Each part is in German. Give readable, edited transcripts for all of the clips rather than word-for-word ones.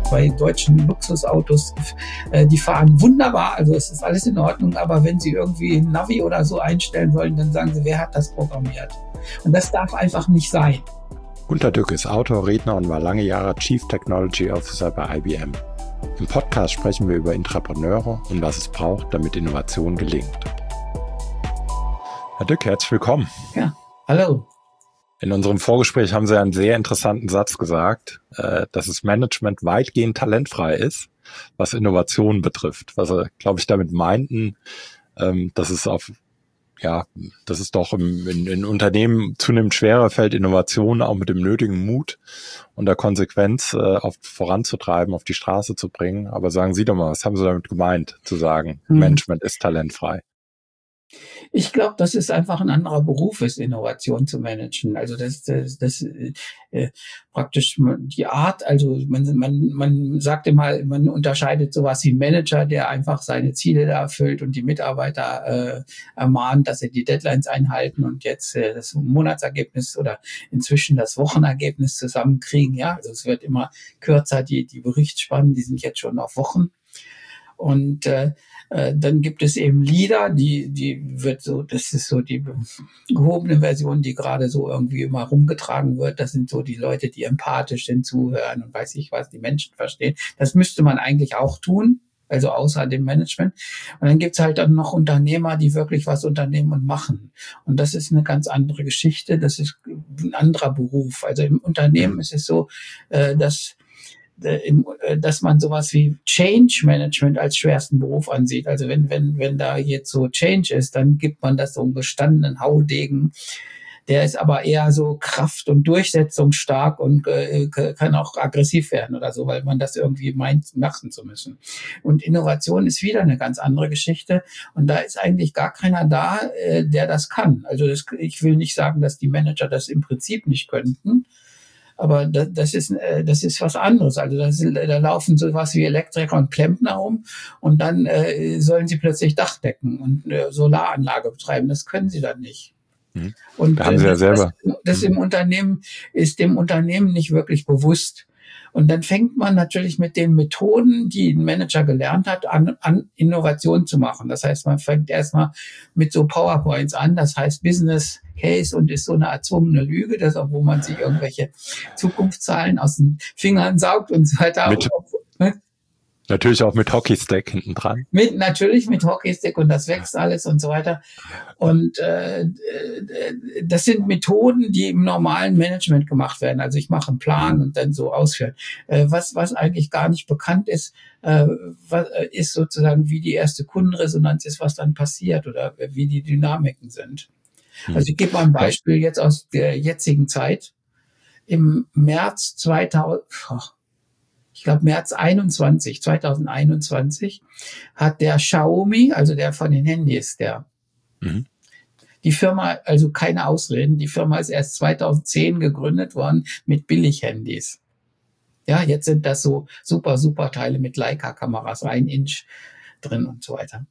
bei deutschen Luxusautos, die fahren wunderbar, also es ist alles in Ordnung, aber wenn Sie irgendwie ein Navi oder so einstellen wollen, dann sagen Sie, wer hat das programmiert? Und das darf einfach nicht sein. Gunter Dück ist Autor, Redner und war lange Jahre Chief Technology Officer bei IBM. Im Podcast sprechen wir über Intrapreneure und was es braucht, damit Innovation gelingt. Herr Dück, herzlich willkommen. Ja, hallo. In unserem Vorgespräch haben Sie einen sehr interessanten Satz gesagt, dass das Management weitgehend talentfrei ist, was Innovation betrifft. Was Sie, glaube ich, damit meinten, dass es doch in Unternehmen zunehmend schwerer fällt, Innovationen auch mit dem nötigen Mut und der Konsequenz voranzutreiben, auf die Straße zu bringen. Aber sagen Sie doch mal, was haben Sie damit gemeint, zu sagen, Management ist talentfrei? Ich glaube, dass es einfach ein anderer Beruf ist, Innovation zu managen. Also das praktisch die Art, also man sagt immer, man unterscheidet sowas wie Manager, der einfach seine Ziele da erfüllt und die Mitarbeiter ermahnt, dass sie die Deadlines einhalten und jetzt das Monatsergebnis oder inzwischen das Wochenergebnis zusammenkriegen. Ja, also es wird immer kürzer, die Berichtsspannen, die sind jetzt schon auf Wochen. Und dann gibt es eben Leader, die wird so, das ist so die gehobene Version, die gerade so irgendwie immer rumgetragen wird. Das sind so die Leute, die empathisch sind, zuhören und weiß ich was, die Menschen verstehen. Das müsste man eigentlich auch tun, also außer dem Management. Und dann gibt's halt dann noch Unternehmer, die wirklich was unternehmen und machen. Und das ist eine ganz andere Geschichte. Das ist ein anderer Beruf. Also im Unternehmen ist es so, dass man sowas wie Change Management als schwersten Beruf ansieht. Also wenn da jetzt so Change ist, dann gibt man das so einen gestandenen Haudegen. Der ist aber eher so kraft- und durchsetzungsstark und kann auch aggressiv werden oder so, weil man das irgendwie meint, machen zu müssen. Und Innovation ist wieder eine ganz andere Geschichte. Und da ist eigentlich gar keiner da, der das kann. Also ich will nicht sagen, dass die Manager das im Prinzip nicht könnten. Aber das ist was anderes. Also da laufen sowas wie Elektriker und Klempner rum und dann sollen sie plötzlich Dachdecken und Solaranlage betreiben. Das können sie dann nicht. Und da haben Sie ja selber. Das im Unternehmen ist dem Unternehmen nicht wirklich bewusst. Und dann fängt man natürlich mit den Methoden, die ein Manager gelernt hat, an Innovation zu machen. Das heißt, man fängt erstmal mit so PowerPoints an, das heißt Business Case und ist so eine erzwungene Lüge, das wo man sich irgendwelche Zukunftszahlen aus den Fingern saugt und so weiter. Natürlich auch mit Hockeystick hinten dran. Natürlich mit Hockeystick und das wächst alles und so weiter. Und das sind Methoden, die im normalen Management gemacht werden. Also ich mache einen Plan und dann so ausführen. Was eigentlich gar nicht bekannt ist, ist sozusagen, wie die erste Kundenresonanz ist, was dann passiert oder wie die Dynamiken sind. Also ich gebe mal ein Beispiel jetzt aus der jetzigen Zeit. Im März 2021 hat der Xiaomi, also der von den Handys, die Firma, also keine Ausreden, die Firma ist erst 2010 gegründet worden mit Billighandys. Ja, jetzt sind das so super Teile mit Leica-Kameras, 1 Inch drin und so weiter.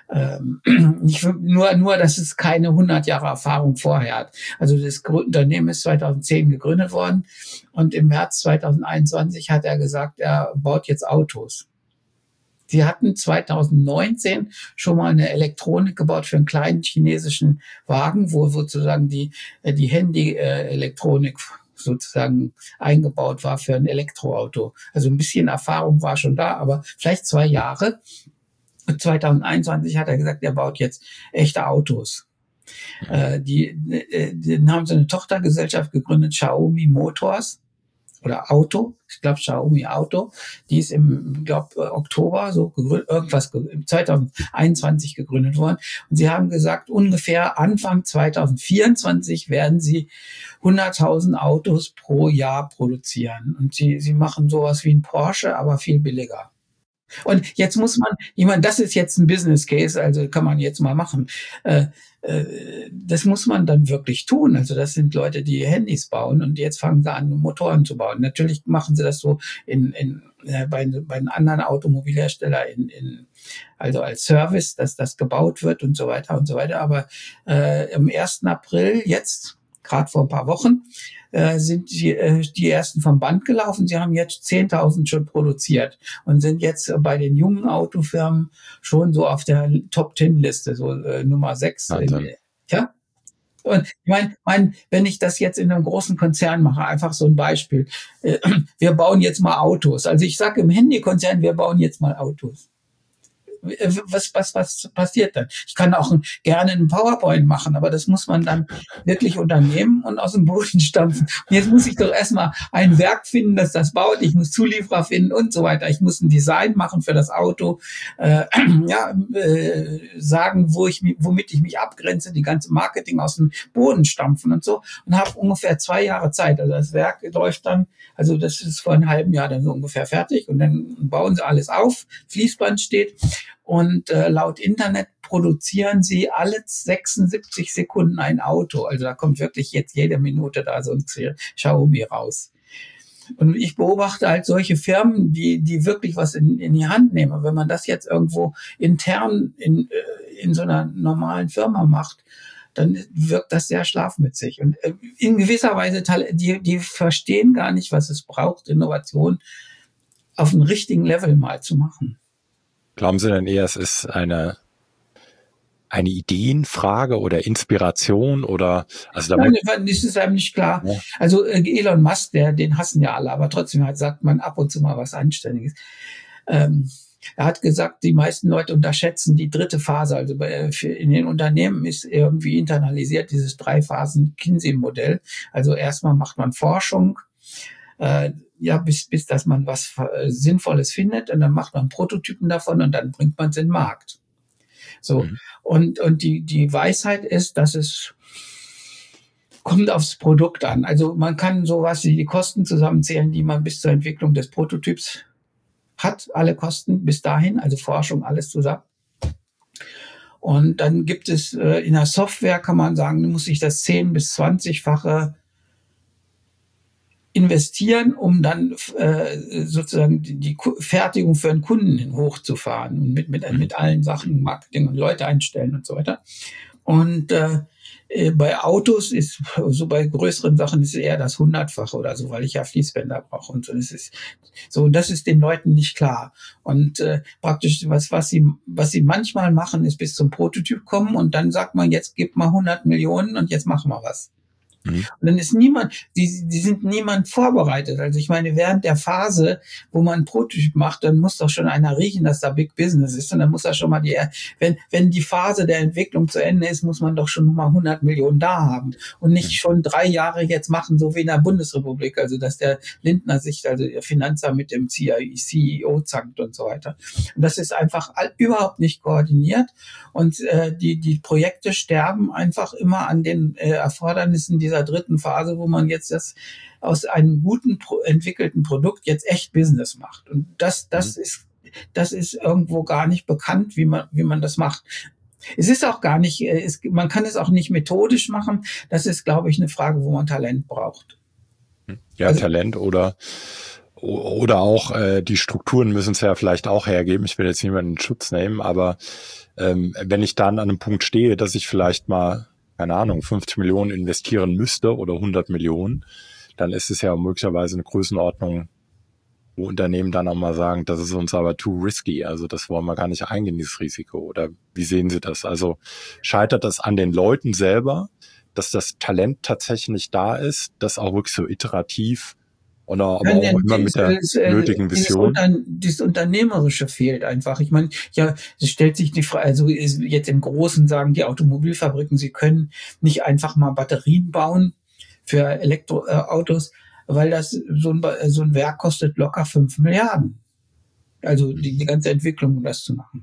Nur, dass es keine 100 Jahre Erfahrung vorher hat. Also das Unternehmen ist 2010 gegründet worden und im März 2021 hat er gesagt, er baut jetzt Autos. Sie hatten 2019 schon mal eine Elektronik gebaut für einen kleinen chinesischen Wagen, wo sozusagen die Handy-Elektronik sozusagen eingebaut war für ein Elektroauto. Also ein bisschen Erfahrung war schon da, aber vielleicht 2 Jahre. 2021 hat er gesagt, er baut jetzt echte Autos. Die haben so eine Tochtergesellschaft gegründet, Xiaomi Motors oder Auto. Ich glaube Xiaomi Auto. Die ist im Oktober so gegründet, 2021 gegründet worden. Und sie haben gesagt, ungefähr Anfang 2024 werden sie 100.000 Autos pro Jahr produzieren. Und sie machen sowas wie ein Porsche, aber viel billiger. Und jetzt muss man, das ist jetzt ein Business Case, also kann man jetzt mal machen. Das muss man dann wirklich tun. Also das sind Leute, die Handys bauen und jetzt fangen sie an, Motoren zu bauen. Natürlich machen sie das so bei den anderen Automobilherstellern also als Service, dass das gebaut wird und so weiter und so weiter. Aber am 1. April jetzt gerade vor ein paar Wochen, sind die ersten vom Band gelaufen. Sie haben jetzt 10.000 schon produziert und sind jetzt bei den jungen Autofirmen schon so auf der Top-10-Liste, so Nummer 6. Ja. Und ich meine, wenn ich das jetzt in einem großen Konzern mache, einfach so ein Beispiel. Wir bauen jetzt mal Autos. Also ich sage im Handykonzern, wir bauen jetzt mal Autos. Was passiert dann? Ich kann auch gerne einen PowerPoint machen, aber das muss man dann wirklich unternehmen und aus dem Boden stampfen. Und jetzt muss ich doch erstmal ein Werk finden, das das baut. Ich muss Zulieferer finden und so weiter. Ich muss ein Design machen für das Auto, sagen, womit ich mich abgrenze, die ganze Marketing aus dem Boden stampfen und so. Und habe ungefähr 2 Jahre Zeit. Also das Werk läuft dann, also das ist vor einem halben Jahr dann so ungefähr fertig und dann bauen sie alles auf, Fließband steht. Und laut Internet produzieren sie alle 76 Sekunden ein Auto. Also da kommt wirklich jetzt jede Minute da so ein Xiaomi raus. Und ich beobachte halt solche Firmen, die wirklich was in die Hand nehmen. Wenn man das jetzt irgendwo intern in so einer normalen Firma macht, dann wirkt das sehr schlafmützig. Und in gewisser Weise, die verstehen gar nicht, was es braucht, Innovation auf einem richtigen Level mal zu machen. Glauben Sie denn eher, es ist eine Ideenfrage oder Inspiration oder also Nein, das ist einem nicht klar. Ja. Also Elon Musk, den hassen ja alle, aber trotzdem sagt man ab und zu mal was Anständiges. Er hat gesagt, die meisten Leute unterschätzen die dritte Phase. Also in den Unternehmen ist irgendwie internalisiert dieses 3-Phasen-Kinsey-Modell. Also erstmal macht man Forschung, bis dass man was Sinnvolles findet und dann macht man Prototypen davon und dann bringt man es in den Markt. So. Und die Weisheit ist, dass es kommt aufs Produkt an. Also man kann sowas wie die Kosten zusammenzählen, die man bis zur Entwicklung des Prototyps hat, alle Kosten bis dahin, also Forschung, alles zusammen. Und dann gibt es in der Software, kann man sagen, muss ich das 10- bis 20-fache investieren, um dann sozusagen die Fertigung für einen Kunden hochzufahren und mit allen Sachen, Marketing und Leute einstellen und so weiter. Und bei Autos ist, so bei größeren Sachen ist eher das 100-fache oder so, weil ich ja Fließbänder brauche und so. Das ist so, und das ist den Leuten nicht klar. Und praktisch was sie manchmal machen, ist bis zum Prototyp kommen und dann sagt man, jetzt gib mal 100 Millionen und jetzt machen wir was. Und dann ist die sind niemand vorbereitet. Also ich meine, während der Phase, wo man einen Prototyp macht, dann muss doch schon einer riechen, dass da Big Business ist. Und dann muss er schon mal wenn die Phase der Entwicklung zu Ende ist, muss man doch schon mal 100 Millionen da haben. Und nicht schon 3 Jahre jetzt machen, so wie in der Bundesrepublik. Also, dass der Lindner sich, also der Finanzer mit dem CEO zankt und so weiter. Und das ist einfach überhaupt nicht koordiniert. Und die Projekte sterben einfach immer an den Erfordernissen dieser dritten Phase, wo man jetzt das aus einem guten entwickelten Produkt jetzt echt Business macht. Und das ist irgendwo gar nicht bekannt, wie man das macht. Es ist auch gar nicht, man kann es auch nicht methodisch machen. Das ist, glaube ich, eine Frage, wo man Talent braucht. Ja, also, Talent oder auch die Strukturen müssen es ja vielleicht auch hergeben. Ich will jetzt niemanden in Schutz nehmen, aber wenn ich dann an einem Punkt stehe, dass ich vielleicht mal, keine Ahnung, 50 Millionen investieren müsste oder 100 Millionen, dann ist es ja möglicherweise eine Größenordnung, wo Unternehmen dann auch mal sagen, das ist uns aber too risky, also das wollen wir gar nicht eingehen, dieses Risiko. Oder wie sehen Sie das? Also scheitert das an den Leuten selber, dass das Talent tatsächlich nicht da ist, das auch wirklich so iterativ oder aber auch immer mit der nötigen Vision? Das Unternehmerische fehlt einfach. Ich meine, ja, es stellt sich die Frage, also jetzt im Großen sagen die Automobilfabriken, sie können nicht einfach mal Batterien bauen für Elektroautos, weil das so ein Werk kostet locker 5 Milliarden. Also die ganze Entwicklung, um das zu machen.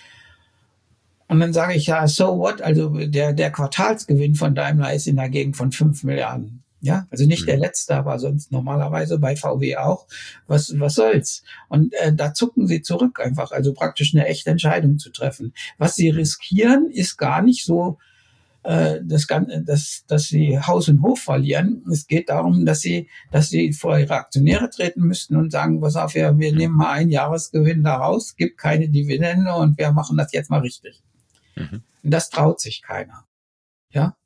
Und dann sage ich, ja, so what? Also der Quartalsgewinn von Daimler ist in der Gegend von 5 Milliarden. Ja, also nicht der letzte, aber sonst normalerweise bei VW auch. Was soll's? Und da zucken sie zurück einfach, also praktisch eine echte Entscheidung zu treffen. Was sie riskieren, ist gar nicht so, dass sie Haus und Hof verlieren. Es geht darum, dass sie vor ihre Aktionäre treten müssten und sagen, pass auf, wir nehmen mal einen Jahresgewinn da raus, gibt keine Dividende und wir machen das jetzt mal richtig. Und das traut sich keiner. Ja.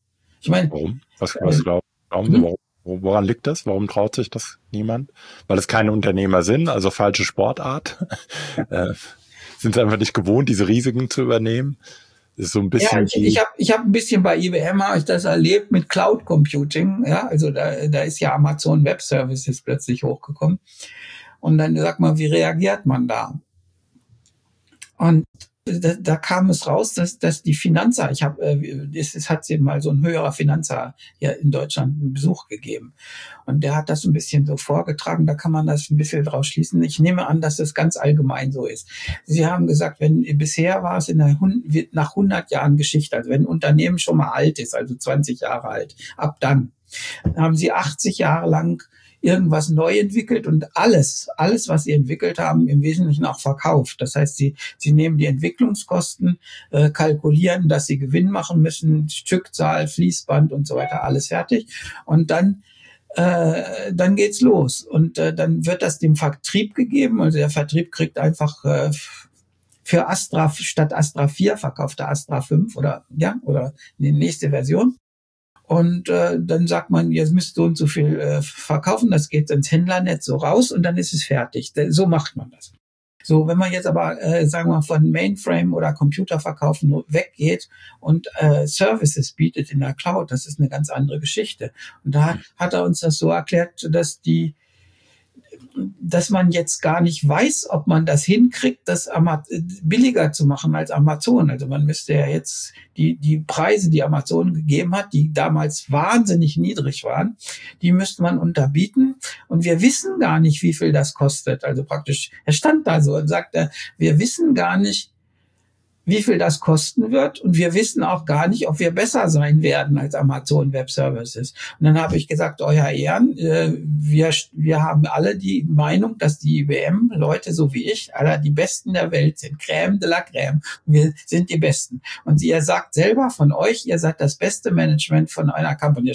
Ich meine, Warum? Was äh, glauben Sie, woran liegt das? Warum traut sich das niemand? Weil es keine Unternehmer sind, also falsche Sportart? Sind sie einfach nicht gewohnt, diese Risiken zu übernehmen? Das ist so ein ja, bisschen ich hab ein bisschen bei IBM habe ich das erlebt mit Cloud Computing. Ja, also da ist ja Amazon Web Services plötzlich hochgekommen. Und dann sag mal, wie reagiert man da? Und da kam es raus, dass die Finanzer, es hat eben mal so ein höherer Finanzer hier in Deutschland einen Besuch gegeben. Und der hat das ein bisschen so vorgetragen, da kann man das ein bisschen draus schließen. Ich nehme an, dass das ganz allgemein so ist. Sie haben gesagt, bisher war es nach 100 Jahren Geschichte, also wenn ein Unternehmen schon mal alt ist, also 20 Jahre alt, ab dann haben sie 80 Jahre lang irgendwas neu entwickelt und alles, was sie entwickelt haben, im Wesentlichen auch verkauft. Das heißt, sie nehmen die Entwicklungskosten, kalkulieren, dass sie Gewinn machen müssen, Stückzahl, Fließband und so weiter, alles fertig. Und dann geht's los. Und dann wird das dem Vertrieb gegeben. Also der Vertrieb kriegt einfach für Astra, statt Astra 4 verkauft er Astra 5 oder die nächste Version. Und dann sagt man, jetzt müsst so und so viel verkaufen, das geht ins Händlernetz so raus und dann ist es fertig. So macht man das. So, wenn man jetzt aber, sagen wir mal, von Mainframe oder Computerverkaufen weggeht und Services bietet in der Cloud, das ist eine ganz andere Geschichte. Und da hat er uns das so erklärt, dass man jetzt gar nicht weiß, ob man das hinkriegt, das billiger zu machen als Amazon. Also man müsste ja jetzt die Preise, die Amazon gegeben hat, die damals wahnsinnig niedrig waren, die müsste man unterbieten. Und wir wissen gar nicht, wie viel das kostet. Also praktisch, er stand da so und sagte, wir wissen gar nicht, wie viel das kosten wird. Und wir wissen auch gar nicht, ob wir besser sein werden als Amazon Web Services. Und dann habe ich gesagt, euer Ehren, wir haben alle die Meinung, dass die IBM-Leute, so wie ich, alle die Besten der Welt sind. Crème de la Crème. Wir sind die Besten. Und ihr sagt selber von euch, ihr seid das beste Management von einer Company.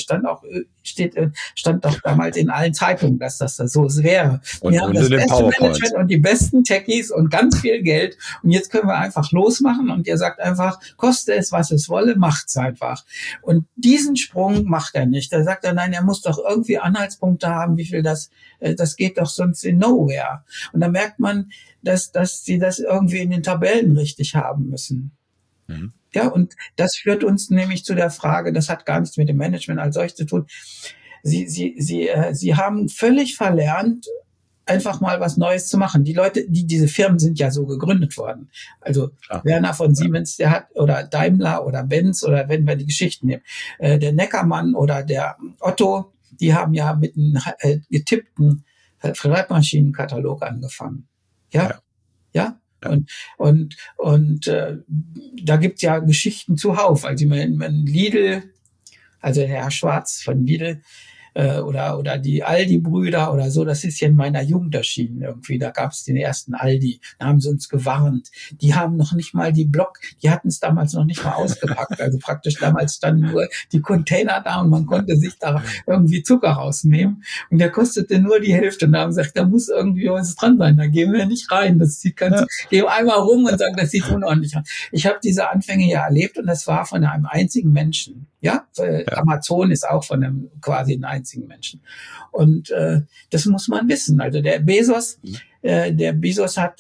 Stand doch damals in allen Zeitungen, dass das so wäre. Wir haben das beste Management und die besten Techies und ganz viel Geld. Und jetzt können wir einfach losmachen. Und ihr sagt einfach, koste es, was es wolle, macht's einfach. Und diesen Sprung macht er nicht. Da sagt er, nein, er muss doch irgendwie Anhaltspunkte haben, wie viel das geht doch sonst in nowhere. Und da merkt man, dass sie das irgendwie in den Tabellen richtig haben müssen. Mhm. Ja, und das führt uns nämlich zu der Frage, das hat gar nichts mit dem Management als solch zu tun. Sie haben völlig verlernt, einfach mal was Neues zu machen. Die Leute, diese Firmen sind ja so gegründet worden. Also Werner von Siemens, der hat, oder Daimler oder Benz, oder wenn wir die Geschichten nehmen, der Neckermann oder der Otto, die haben ja mit einem getippten Schreibmaschinenkatalog angefangen. Ja. Und da gibt's ja Geschichten zuhauf. Also wenn Lidl, also der Herr Schwarz von Lidl, oder die Aldi-Brüder oder so, das ist ja in meiner Jugend erschienen irgendwie. Da gab es den ersten Aldi, da haben sie uns gewarnt. Die haben noch nicht mal die hatten es damals noch nicht mal ausgepackt. Also praktisch damals standen nur die Container da und man konnte sich da irgendwie Zucker rausnehmen. Und der kostete nur die Hälfte. Und da haben sie gesagt, da muss irgendwie was dran sein, da gehen wir nicht rein. Das sieht gehen einmal rum und sagen, das sieht unordentlich aus. Ich habe diese Anfänge ja erlebt und das war von einem einzigen Menschen. Ja, Amazon ist auch von einem quasi einen einzigen Menschen. Und das muss man wissen. Also der Bezos hat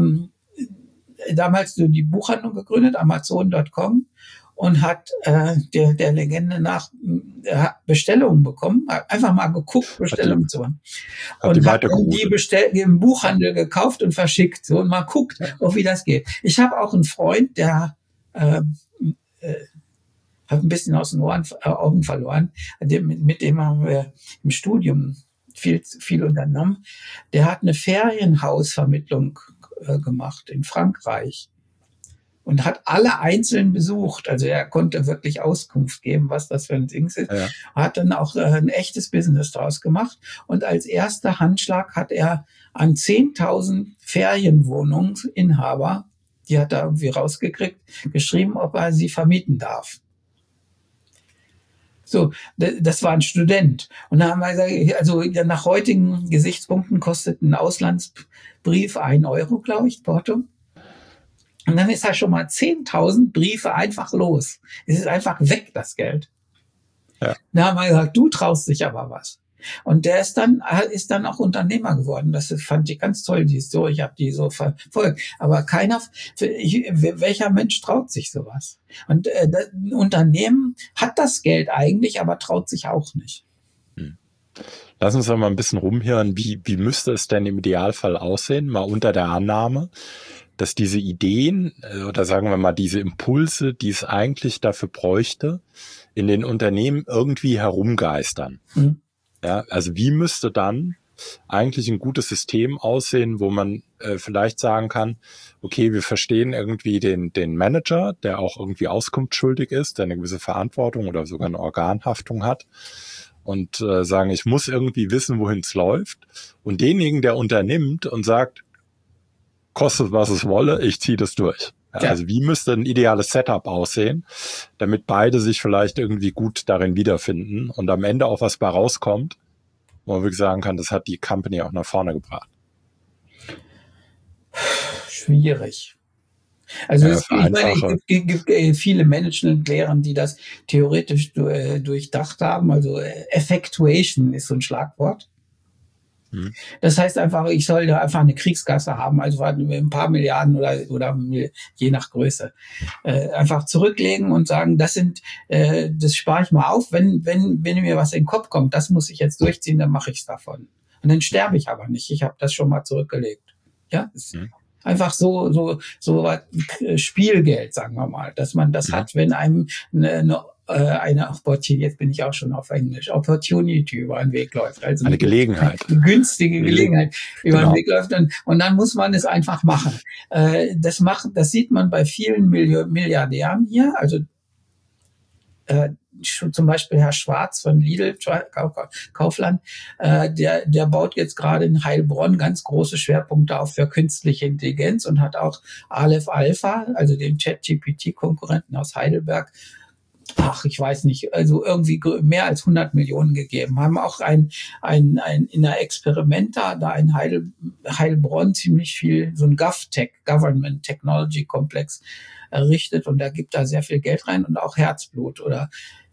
damals so die Buchhandlung gegründet, Amazon.com, und hat der Legende nach Bestellungen bekommen, einfach mal geguckt, Bestellungen zu machen. Und hat die im Buchhandel gekauft und verschickt. So, und mal guckt, wie das geht. Ich habe auch einen Freund, der habe ein bisschen aus den Augen verloren. Mit dem haben wir im Studium viel unternommen. Der hat eine Ferienhausvermittlung gemacht in Frankreich und hat alle einzeln besucht. Also er konnte wirklich Auskunft geben, was das für ein Ding ist. Ja. Hat dann auch ein echtes Business draus gemacht. Und als erster Handschlag hat er an 10.000 Ferienwohnungsinhaber, die hat er irgendwie rausgekriegt, geschrieben, ob er sie vermieten darf. So, das war ein Student. Und da haben wir gesagt, also nach heutigen Gesichtspunkten kostet ein Auslandsbrief 1 Euro, glaube ich, Porto. Und dann ist da schon mal 10.000 Briefe einfach los. Es ist einfach weg, das Geld. Ja. Da haben wir gesagt, du traust dich aber was. Und der ist dann auch Unternehmer geworden. Fand ich ganz toll, die Story. Ich habe die so verfolgt. Aber welcher Mensch traut sich sowas? Und ein Unternehmen hat das Geld eigentlich, aber traut sich auch nicht. Lass uns doch mal ein bisschen rumhören, wie müsste es denn im Idealfall aussehen, mal unter der Annahme, dass diese Ideen oder sagen wir mal diese Impulse, die es eigentlich dafür bräuchte, in den Unternehmen irgendwie herumgeistern. Ja, also wie müsste dann eigentlich ein gutes System aussehen, wo man vielleicht sagen kann, okay, wir verstehen irgendwie den Manager, der auch irgendwie auskunftsschuldig ist, der eine gewisse Verantwortung oder sogar eine Organhaftung hat und sagen, ich muss irgendwie wissen, wohin es läuft, und denjenigen, der unternimmt und sagt, kostet was es wolle, ich ziehe das durch. Ja. Also wie müsste ein ideales Setup aussehen, damit beide sich vielleicht irgendwie gut darin wiederfinden und am Ende auch was bei rauskommt, wo man wirklich sagen kann, das hat die Company auch nach vorne gebracht. Schwierig. Also ich meine, es gibt viele Management-Lehren, die das theoretisch durchdacht haben. Also Effectuation ist so ein Schlagwort. Das heißt einfach, ich soll da einfach eine Kriegskasse haben, also ein paar Milliarden oder je nach Größe. Einfach zurücklegen und sagen, das spare ich mal auf, wenn mir was in den Kopf kommt, das muss ich jetzt durchziehen, dann mache ich es davon. Und dann sterbe ich aber nicht. Ich habe das schon mal zurückgelegt. Ja, einfach so Spielgeld, sagen wir mal, dass man das hat, wenn einem eine jetzt bin ich auch schon auf Englisch, Opportunity über den Weg läuft. Also eine Gelegenheit. Eine günstige Gelegenheit über den Weg läuft. Und dann muss man es einfach machen. Das sieht man bei vielen Milliardären hier. Also zum Beispiel Herr Schwarz von Lidl, Kaufland, der baut jetzt gerade in Heilbronn ganz große Schwerpunkte auf für künstliche Intelligenz und hat auch Aleph Alpha, also den ChatGPT-Konkurrenten aus Heidelberg, ich weiß nicht, also irgendwie mehr als 100 Millionen gegeben. Haben auch in der Experimenta da in Heilbronn ziemlich viel, so ein GovTech, Government Technology Complex errichtet, und da gibt da sehr viel Geld rein und auch Herzblut oder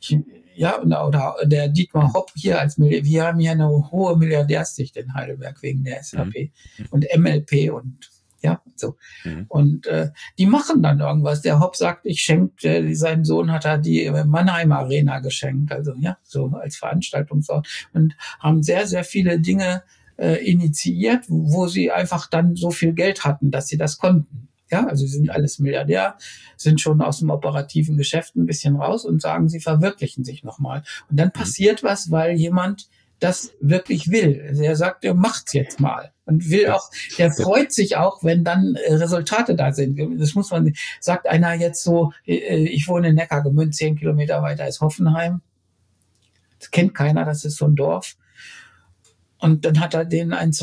der Dietmar Hopp hier wir haben hier eine hohe Milliardärsdichte in Heidelberg wegen der SAP und MLP und so. Und die machen dann irgendwas. Der Hopp sagt, seinem Sohn hat er die Mannheim Arena geschenkt, also so als Veranstaltungsort, und haben sehr, sehr viele Dinge initiiert, wo sie einfach dann so viel Geld hatten, dass sie das konnten. Ja, also sie sind alles Milliardär, sind schon aus dem operativen Geschäft ein bisschen raus und sagen, sie verwirklichen sich nochmal. Und dann passiert was, weil jemand das wirklich will. Der sagt, der macht's jetzt mal und will auch, der freut sich auch, wenn dann Resultate da sind. Das sagt einer jetzt so, ich wohne in Neckargemünd, 10 Kilometer weiter ist Hoffenheim. Das kennt keiner, das ist so ein Dorf. Und dann hat er denen ein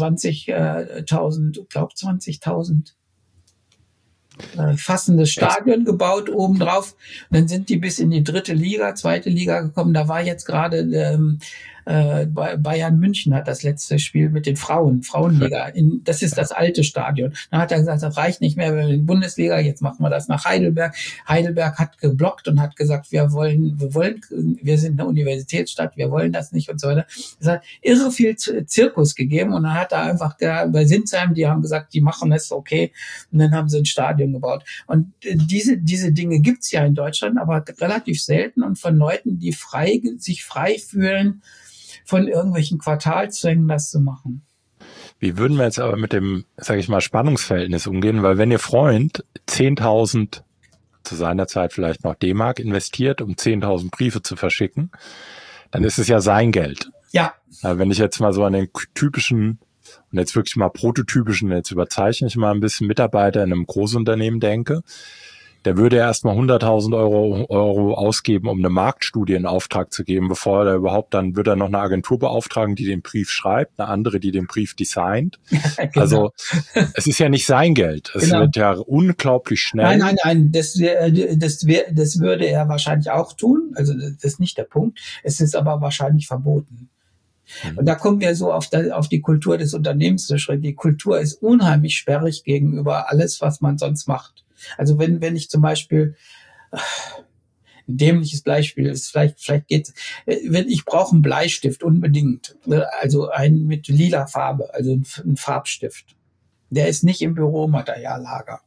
20.000 fassendes Stadion gebaut obendrauf. Und dann sind die bis in die zweite Liga gekommen. Da war jetzt gerade Bayern München hat das letzte Spiel mit den Frauenliga. Das ist das alte Stadion. Dann hat er gesagt, das reicht nicht mehr, wir sind in die Bundesliga, jetzt machen wir das nach Heidelberg. Heidelberg hat geblockt und hat gesagt, wir sind eine Universitätsstadt, wir wollen das nicht und so weiter. Es hat irre viel Zirkus gegeben, und dann hat er einfach bei Sinsheim, die haben gesagt, die machen es, okay, und dann haben sie ein Stadion gebaut. Und diese Dinge gibt's ja in Deutschland, aber relativ selten, und von Leuten, die sich frei fühlen, von irgendwelchen Quartalszwängen das zu machen. Wie würden wir jetzt aber mit dem, sage ich mal, Spannungsverhältnis umgehen? Weil wenn Ihr Freund 10.000, zu seiner Zeit vielleicht noch D-Mark, investiert, um 10.000 Briefe zu verschicken, dann ist es ja sein Geld. Ja. Wenn ich jetzt mal so an den typischen und jetzt wirklich mal prototypischen, jetzt überzeichne ich mal ein bisschen, Mitarbeiter in einem Großunternehmen denke, der würde erstmal 100.000 Euro ausgeben, um eine Marktstudie in Auftrag zu geben, bevor er dann wird er noch eine Agentur beauftragen, die den Brief schreibt, eine andere, die den Brief designt. Genau. Also es ist ja nicht sein Geld. Es wird ja unglaublich schnell. Nein, das würde er wahrscheinlich auch tun. Also das ist nicht der Punkt. Es ist aber wahrscheinlich verboten. Und da kommen wir so auf die Kultur des Unternehmens zu sprechen. Die Kultur ist unheimlich sperrig gegenüber alles, was man sonst macht. Also wenn ich zum Beispiel Ein dämliches Beispiel ist vielleicht geht's, wenn ich brauche einen Bleistift unbedingt, also einen mit lila Farbe, also einen Farbstift. Der ist nicht im Büromateriallager.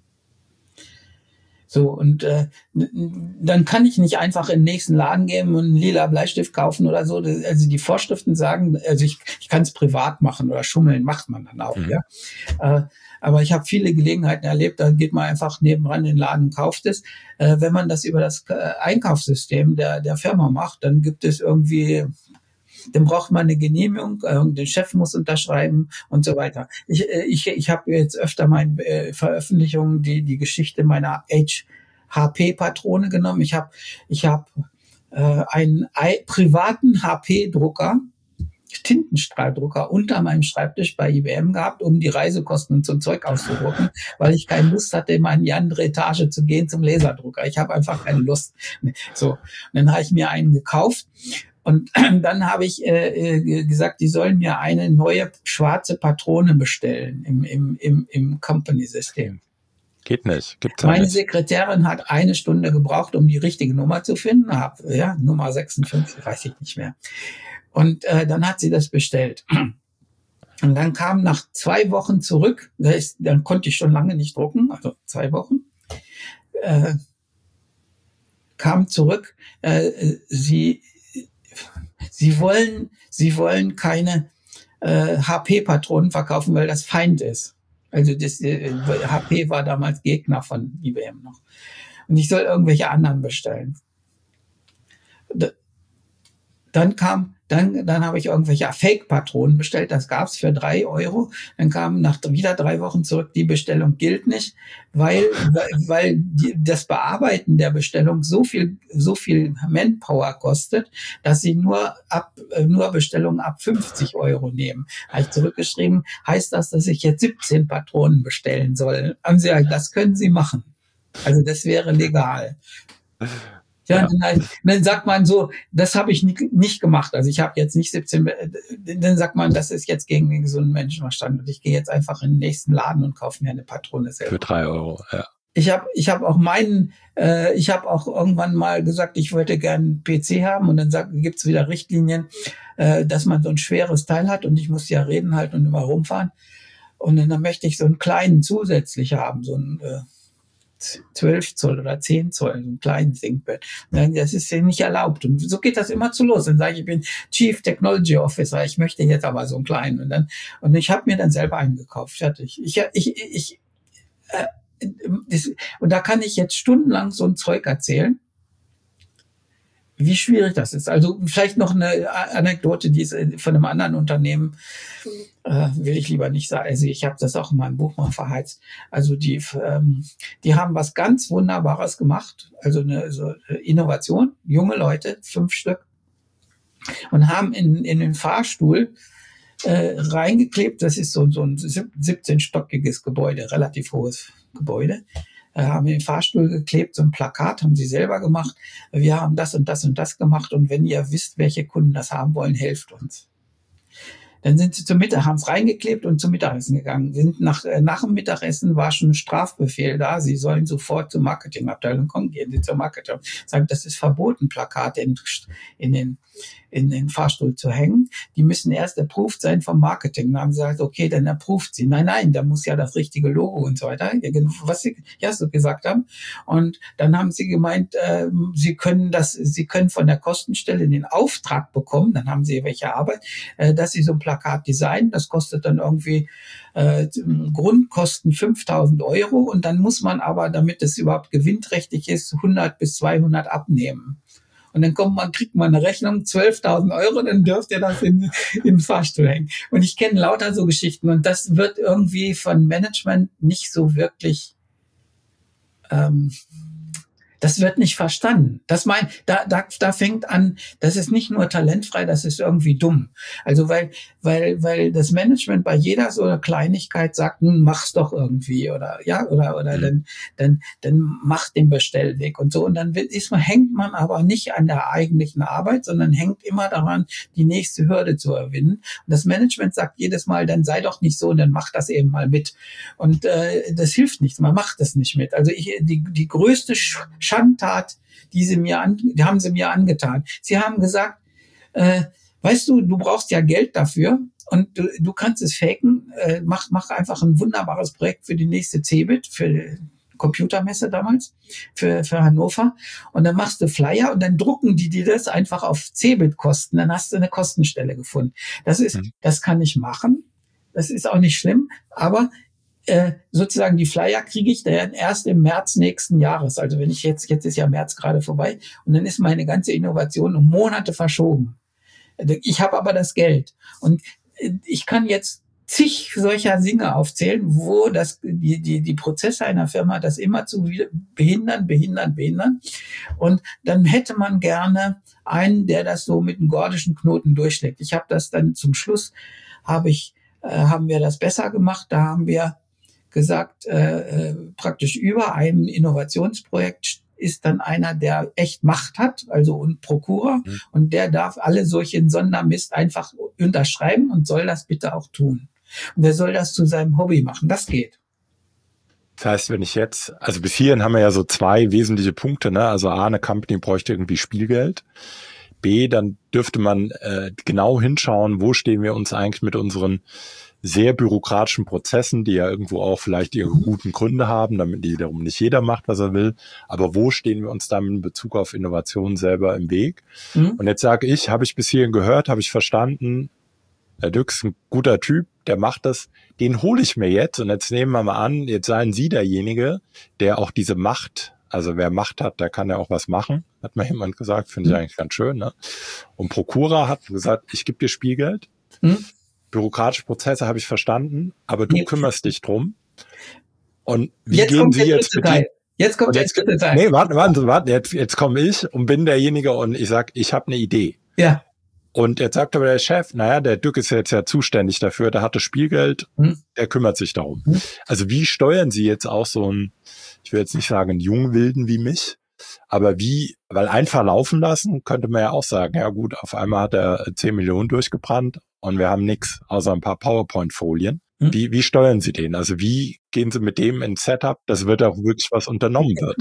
So, und dann kann ich nicht einfach in den nächsten Laden gehen und einen lila Bleistift kaufen oder so. Also die Vorschriften sagen, also ich kann es privat machen oder schummeln, macht man dann auch, ja. Aber ich habe viele Gelegenheiten erlebt, da geht man einfach nebenan in den Laden und kauft es. Wenn man das über das Einkaufssystem der Firma macht, dann gibt es irgendwie, dann braucht man eine Genehmigung, der Chef muss unterschreiben und so weiter. Ich habe jetzt öfter meine Veröffentlichungen die Geschichte meiner HP-Patrone genommen. Ich habe einen privaten HP-Drucker, Tintenstrahldrucker unter meinem Schreibtisch bei IBM gehabt, um die Reisekosten und so ein Zeug auszudrucken, weil ich keine Lust hatte, immer in die andere Etage zu gehen zum Laserdrucker. Ich habe einfach keine Lust. So, und dann habe ich mir einen gekauft. Und dann habe ich gesagt, die sollen mir eine neue schwarze Patrone bestellen im Company-System. Geht nicht. Gibt's Meine nicht. Sekretärin hat 1 Stunde gebraucht, um die richtige Nummer zu finden. Ja, Nummer 56, weiß ich nicht mehr. Und dann hat sie das bestellt. Und dann kam nach 2 Wochen zurück, dann konnte ich schon lange nicht drucken, also 2 Wochen, kam zurück, Sie wollen keine HP-Patronen verkaufen, weil das Feind ist. Also HP war damals Gegner von IBM noch. Und ich soll irgendwelche anderen bestellen. Dann habe ich irgendwelche Fake-Patronen bestellt, das gab's für 3 €. Dann kam nach wieder 3 Wochen zurück, die Bestellung gilt nicht, weil das Bearbeiten der Bestellung so viel Manpower kostet, dass sie nur Bestellungen ab 50 € nehmen. Habe ich zurückgeschrieben, heißt das, dass ich jetzt 17 Patronen bestellen soll? Haben sie gesagt, das können Sie machen. Also das wäre legal. Ja, dann sagt man so, das habe ich nicht gemacht. Also ich habe jetzt nicht 17, dann sagt man, das ist jetzt gegen den gesunden Menschenverstand und ich gehe jetzt einfach in den nächsten Laden und kaufe mir eine Patrone selber. Für 3 €, ja. Ich habe auch irgendwann mal gesagt, ich wollte gerne einen PC haben und dann gibt's wieder Richtlinien, dass man so ein schweres Teil hat und ich muss ja reden halt und immer rumfahren. Und dann möchte ich so einen kleinen zusätzlich haben, so einen 12 Zoll oder 10 Zoll, so einen kleinen ThinkPad. Das ist ja nicht erlaubt. Und so geht das immer zu los. Dann sage ich bin Chief Technology Officer, ich möchte jetzt aber so einen kleinen. Und ich habe mir dann selber einen gekauft. Fertig. Und da kann ich jetzt stundenlang so ein Zeug erzählen, wie schwierig das ist. Also vielleicht noch eine Anekdote, die ist von einem anderen Unternehmen, will ich lieber nicht sagen. Also ich habe das auch in meinem Buch mal verheizt. Also die haben was ganz Wunderbares gemacht, also eine Innovation, junge Leute, 5 Stück, und haben in den Fahrstuhl reingeklebt. Das ist so ein 17-stöckiges Gebäude, relativ hohes Gebäude. Haben den Fahrstuhl geklebt, so ein Plakat haben sie selber gemacht. Wir haben das und das und das gemacht und wenn ihr wisst, welche Kunden das haben wollen, helft uns. Dann sind sie zum Mittag, haben es reingeklebt und zum Mittagessen gegangen. Nach dem Mittagessen war schon ein Strafbefehl da. Sie sollen sofort zur Marketingabteilung kommen. Gehen Sie zur Marketing. Sagen, das ist verboten, Plakate in den Fahrstuhl zu hängen. Die müssen erst approved sein vom Marketing. Dann haben sie gesagt, okay, dann approved sie. Nein, da muss ja das richtige Logo und so weiter. Was sie so gesagt haben. Und dann haben sie gemeint, sie können von der Kostenstelle den Auftrag bekommen. Dann haben sie welche Arbeit, dass sie so ein Plakat designen. Das kostet dann irgendwie Grundkosten 5.000 € und dann muss man aber, damit es überhaupt gewinnträchtig ist, 100 bis 200 abnehmen. Und dann kriegt man eine Rechnung, 12.000 €, dann dürft ihr das in den Fahrstuhl hängen. Und ich kenne lauter so Geschichten und das wird irgendwie von Management nicht so wirklich, das wird nicht verstanden. Da fängt an, das ist nicht nur talentfrei, das ist irgendwie dumm. Also weil das Management bei jeder so einer Kleinigkeit sagt, nun mach's doch irgendwie oder dann mach den Bestellweg und so. Und dann hängt man aber nicht an der eigentlichen Arbeit, sondern hängt immer daran, die nächste Hürde zu erwinden. Und das Management sagt jedes Mal, dann sei doch nicht so und dann mach das eben mal mit. Und das hilft nichts, man macht das nicht mit. Also die größte Schandtat, die haben sie mir angetan. Sie haben gesagt, weißt du, du brauchst ja Geld dafür und du kannst es faken. Mach einfach ein wunderbares Projekt für die nächste CeBIT, für Computermesse damals, für Hannover. Und dann machst du Flyer und dann drucken die dir das einfach auf CeBIT-Kosten. Dann hast du eine Kostenstelle gefunden. Das kann ich machen. Das ist auch nicht schlimm, aber sozusagen die Flyer kriege ich dann erst im März nächsten Jahres. Also wenn ich jetzt ist ja März gerade vorbei und dann ist meine ganze Innovation um Monate verschoben. Ich habe aber das Geld und ich kann jetzt zig solcher Dinge aufzählen, wo die Prozesse einer Firma das immer zu behindern. Und dann hätte man gerne einen, der das so mit einem gordischen Knoten durchschlägt. Ich habe das dann zum Schluss, haben wir das besser gemacht. Da haben wir gesagt, praktisch über einem Innovationsprojekt ist dann einer, der echt Macht hat, also ein Prokura, und der darf alle solchen Sondermist einfach unterschreiben und soll das bitte auch tun. Und der soll das zu seinem Hobby machen. Das geht. Das heißt, wenn ich jetzt, also bis hierhin haben wir ja so zwei wesentliche Punkte, ne? Also A, eine Company bräuchte irgendwie Spielgeld. B, dann dürfte man genau hinschauen, wo stehen wir uns eigentlich mit unseren sehr bürokratischen Prozessen, die ja irgendwo auch vielleicht ihre guten Gründe haben, damit die wiederum nicht jeder macht, was er will. Aber wo stehen wir uns dann in Bezug auf Innovation selber im Weg? Und jetzt sage ich, habe ich bis hierhin gehört, habe ich verstanden, der Dirk ist ein guter Typ, der macht das, den hole ich mir jetzt. Und jetzt nehmen wir mal an, jetzt seien Sie derjenige, der auch diese Macht, also wer Macht hat, der kann ja auch was machen, hat mal jemand gesagt, finde ich eigentlich ganz schön. Ne? Und Prokura hat gesagt, ich gebe dir Spielgeld. Bürokratische Prozesse habe ich verstanden, aber du kümmerst dich drum. Und wie gehen Sie jetzt mit dem? Jetzt kommt der dritte Teil. Nee, warte, jetzt komme ich und bin derjenige und ich sag, ich habe eine Idee. Ja. Und jetzt sagt aber der Chef, naja, der Dirk ist jetzt ja zuständig dafür, der hatte Spielgeld, der kümmert sich darum. Also wie steuern Sie jetzt auch so einen, ich will jetzt nicht sagen einen Jungwilden wie mich, aber weil einfach laufen lassen, könnte man ja auch sagen, ja gut, auf einmal hat er 10 Millionen durchgebrannt und wir haben nichts, außer ein paar PowerPoint-Folien. Wie steuern Sie den? Also wie gehen Sie mit dem ins Setup, dass wird auch wirklich was unternommen wird?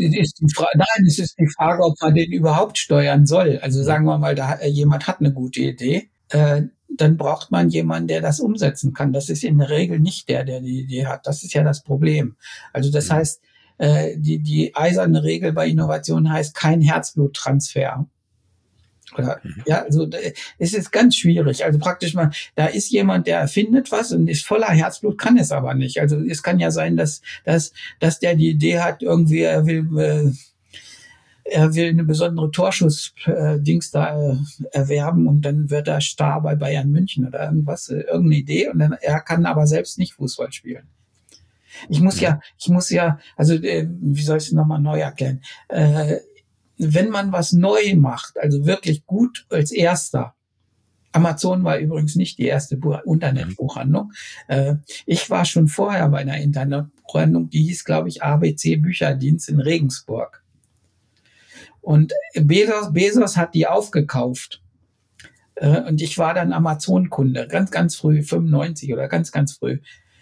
Es ist die Frage, ob man den überhaupt steuern soll. Also sagen wir mal, jemand hat eine gute Idee, dann braucht man jemanden, der das umsetzen kann. Das ist in der Regel nicht der die Idee hat. Das ist ja das Problem. Also das heißt, die eiserne Regel bei Innovation heißt kein Herzbluttransfer. Oder, ja, also es ist ganz schwierig. Also praktisch mal, da ist jemand, der erfindet was und ist voller Herzblut, kann es aber nicht. Also es kann ja sein, dass der die Idee hat, irgendwie er will eine besondere Torschuss-Dings da erwerben und dann wird er Star bei Bayern München oder irgendeine Idee und dann er kann aber selbst nicht Fußball spielen. Ich muss ja, also wie soll ich es nochmal neu erklären? Wenn man was neu macht, also wirklich gut als erster. Amazon war übrigens nicht die erste Internetbuchhandlung. Ich war schon vorher bei einer Internetbuchhandlung, die hieß, glaube ich, ABC Bücherdienst in Regensburg. Und Bezos hat die aufgekauft. Und ich war dann Amazon-Kunde, ganz, ganz früh, 95 oder ganz, ganz früh.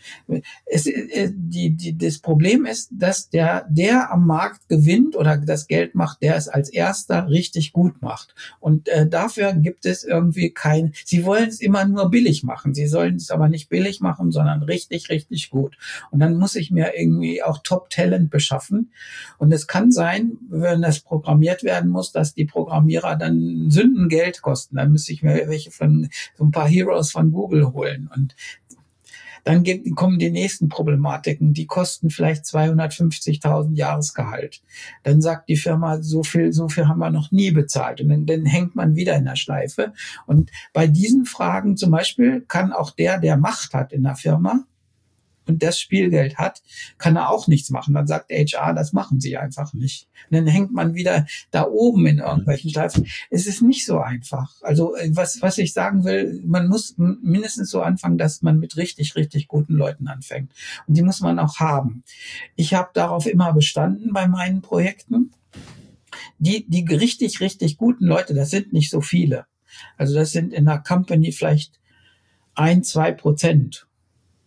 Das Problem ist, dass der am Markt gewinnt oder das Geld macht, der es als erster richtig gut macht. Und dafür gibt es irgendwie sie wollen es immer nur billig machen. Sie sollen es aber nicht billig machen, sondern richtig, richtig gut. Und dann muss ich mir irgendwie auch Top-Talent beschaffen. Und es kann sein, wenn das programmiert werden muss, dass die Programmierer dann Sündengeld kosten. Dann müsste ich mir welche von so ein paar Heroes von Google holen. Und dann kommen die nächsten Problematiken, die kosten vielleicht 250.000 Jahresgehalt. Dann sagt die Firma, so viel haben wir noch nie bezahlt. Und dann hängt man wieder in der Schleife. Und bei diesen Fragen zum Beispiel kann auch der Macht hat in der Firma und das Spielgeld hat, kann er auch nichts machen. Dann sagt HR, das machen sie einfach nicht. Und dann hängt man wieder da oben in irgendwelchen Schleifen. Es ist nicht so einfach. Also was ich sagen will, man muss mindestens so anfangen, dass man mit richtig, richtig guten Leuten anfängt. Und die muss man auch haben. Ich habe darauf immer bestanden bei meinen Projekten. Die richtig, richtig guten Leute, das sind nicht so viele. Also das sind in einer Company vielleicht 1-2%.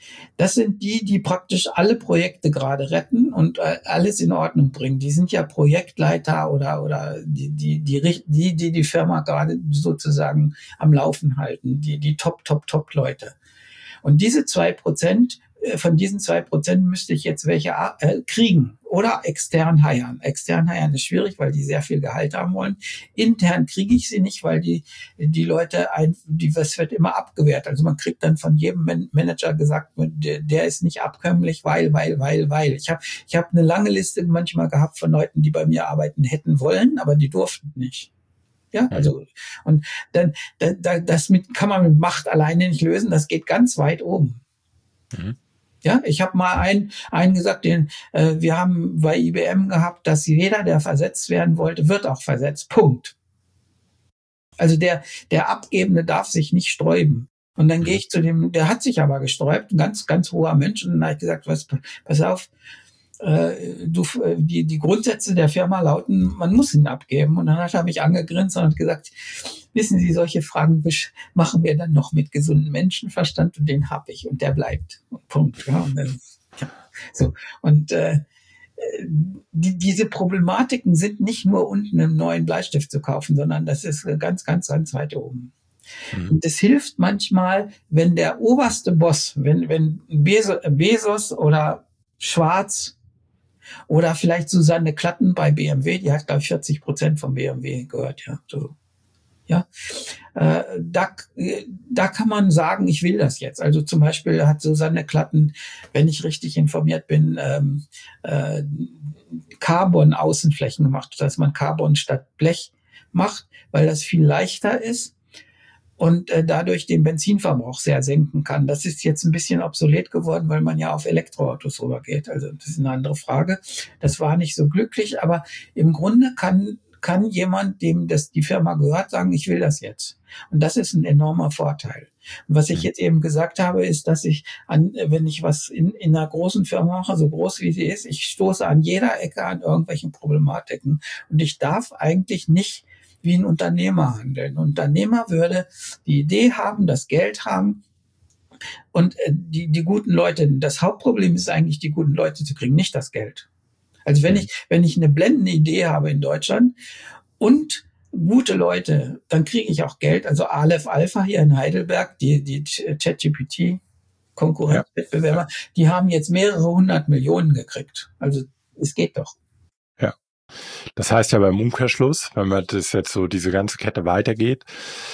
Das sind die praktisch alle Projekte gerade retten und alles in Ordnung bringen. Die sind ja Projektleiter oder die Firma gerade sozusagen am Laufen halten, die Top Leute. Und diese 2%, von diesen 2% müsste ich jetzt welche kriegen oder extern hiren. Extern hiren ist schwierig, weil die sehr viel Gehalt haben wollen. Intern kriege ich sie nicht, weil die Leute, das wird immer abgewehrt. Also man kriegt dann von jedem Manager gesagt, der ist nicht abkömmlich, weil. Ich hab eine lange Liste manchmal gehabt von Leuten, die bei mir arbeiten hätten wollen, aber die durften nicht. Ja, also, und dann, kann man mit Macht alleine nicht lösen. Das geht ganz weit oben. Mhm. Ja, ich habe mal einen gesagt, wir haben bei IBM gehabt, dass jeder, der versetzt werden wollte, wird auch versetzt. Punkt. Also der Abgebende darf sich nicht sträuben. Und dann gehe ich zu dem, der hat sich aber gesträubt, ein ganz, ganz hoher Mensch. Und dann habe ich gesagt, pass auf, die Grundsätze der Firma lauten, man muss ihn abgeben. Und dann hat er mich angegrinst und hat gesagt, wissen Sie, solche Fragen machen wir dann noch mit gesundem Menschenverstand und den habe ich und der bleibt. Punkt. Ja, und dann, ja. So. Und diese Problematiken sind nicht nur unten einen neuen Bleistift zu kaufen, sondern das ist ganz, ganz, ganz weit oben. Und es hilft manchmal, wenn der oberste Boss, wenn Bezos oder Schwarz oder vielleicht Susanne Klatten bei BMW, die hat, glaube ich, 40% von BMW gehört, ja. So. Ja, da kann man sagen, ich will das jetzt. Also zum Beispiel hat Susanne Klatten, wenn ich richtig informiert bin, Carbon-Außenflächen gemacht, dass man Carbon statt Blech macht, weil das viel leichter ist und dadurch den Benzinverbrauch sehr senken kann. Das ist jetzt ein bisschen obsolet geworden, weil man ja auf Elektroautos rübergeht. Also das ist eine andere Frage. Das war nicht so glücklich, aber im Grunde kann jemand, dem das die Firma gehört, sagen, ich will das jetzt. Und das ist ein enormer Vorteil. Und was ich jetzt eben gesagt habe, ist, dass wenn ich was in einer großen Firma mache, so groß wie sie ist, ich stoße an jeder Ecke an irgendwelchen Problematiken. Und ich darf eigentlich nicht wie ein Unternehmer handeln. Ein Unternehmer würde die Idee haben, das Geld haben, und die guten Leute, das Hauptproblem ist eigentlich, die guten Leute zu kriegen, nicht das Geld. Also wenn ich eine blendende Idee habe in Deutschland und gute Leute, dann kriege ich auch Geld. Also Aleph Alpha hier in Heidelberg, die ChatGPT Konkurrenzwettbewerber, die haben jetzt mehrere 100 Millionen gekriegt. Also es geht doch. Ja. Das heißt ja beim Umkehrschluss, wenn man das jetzt so diese ganze Kette weitergeht,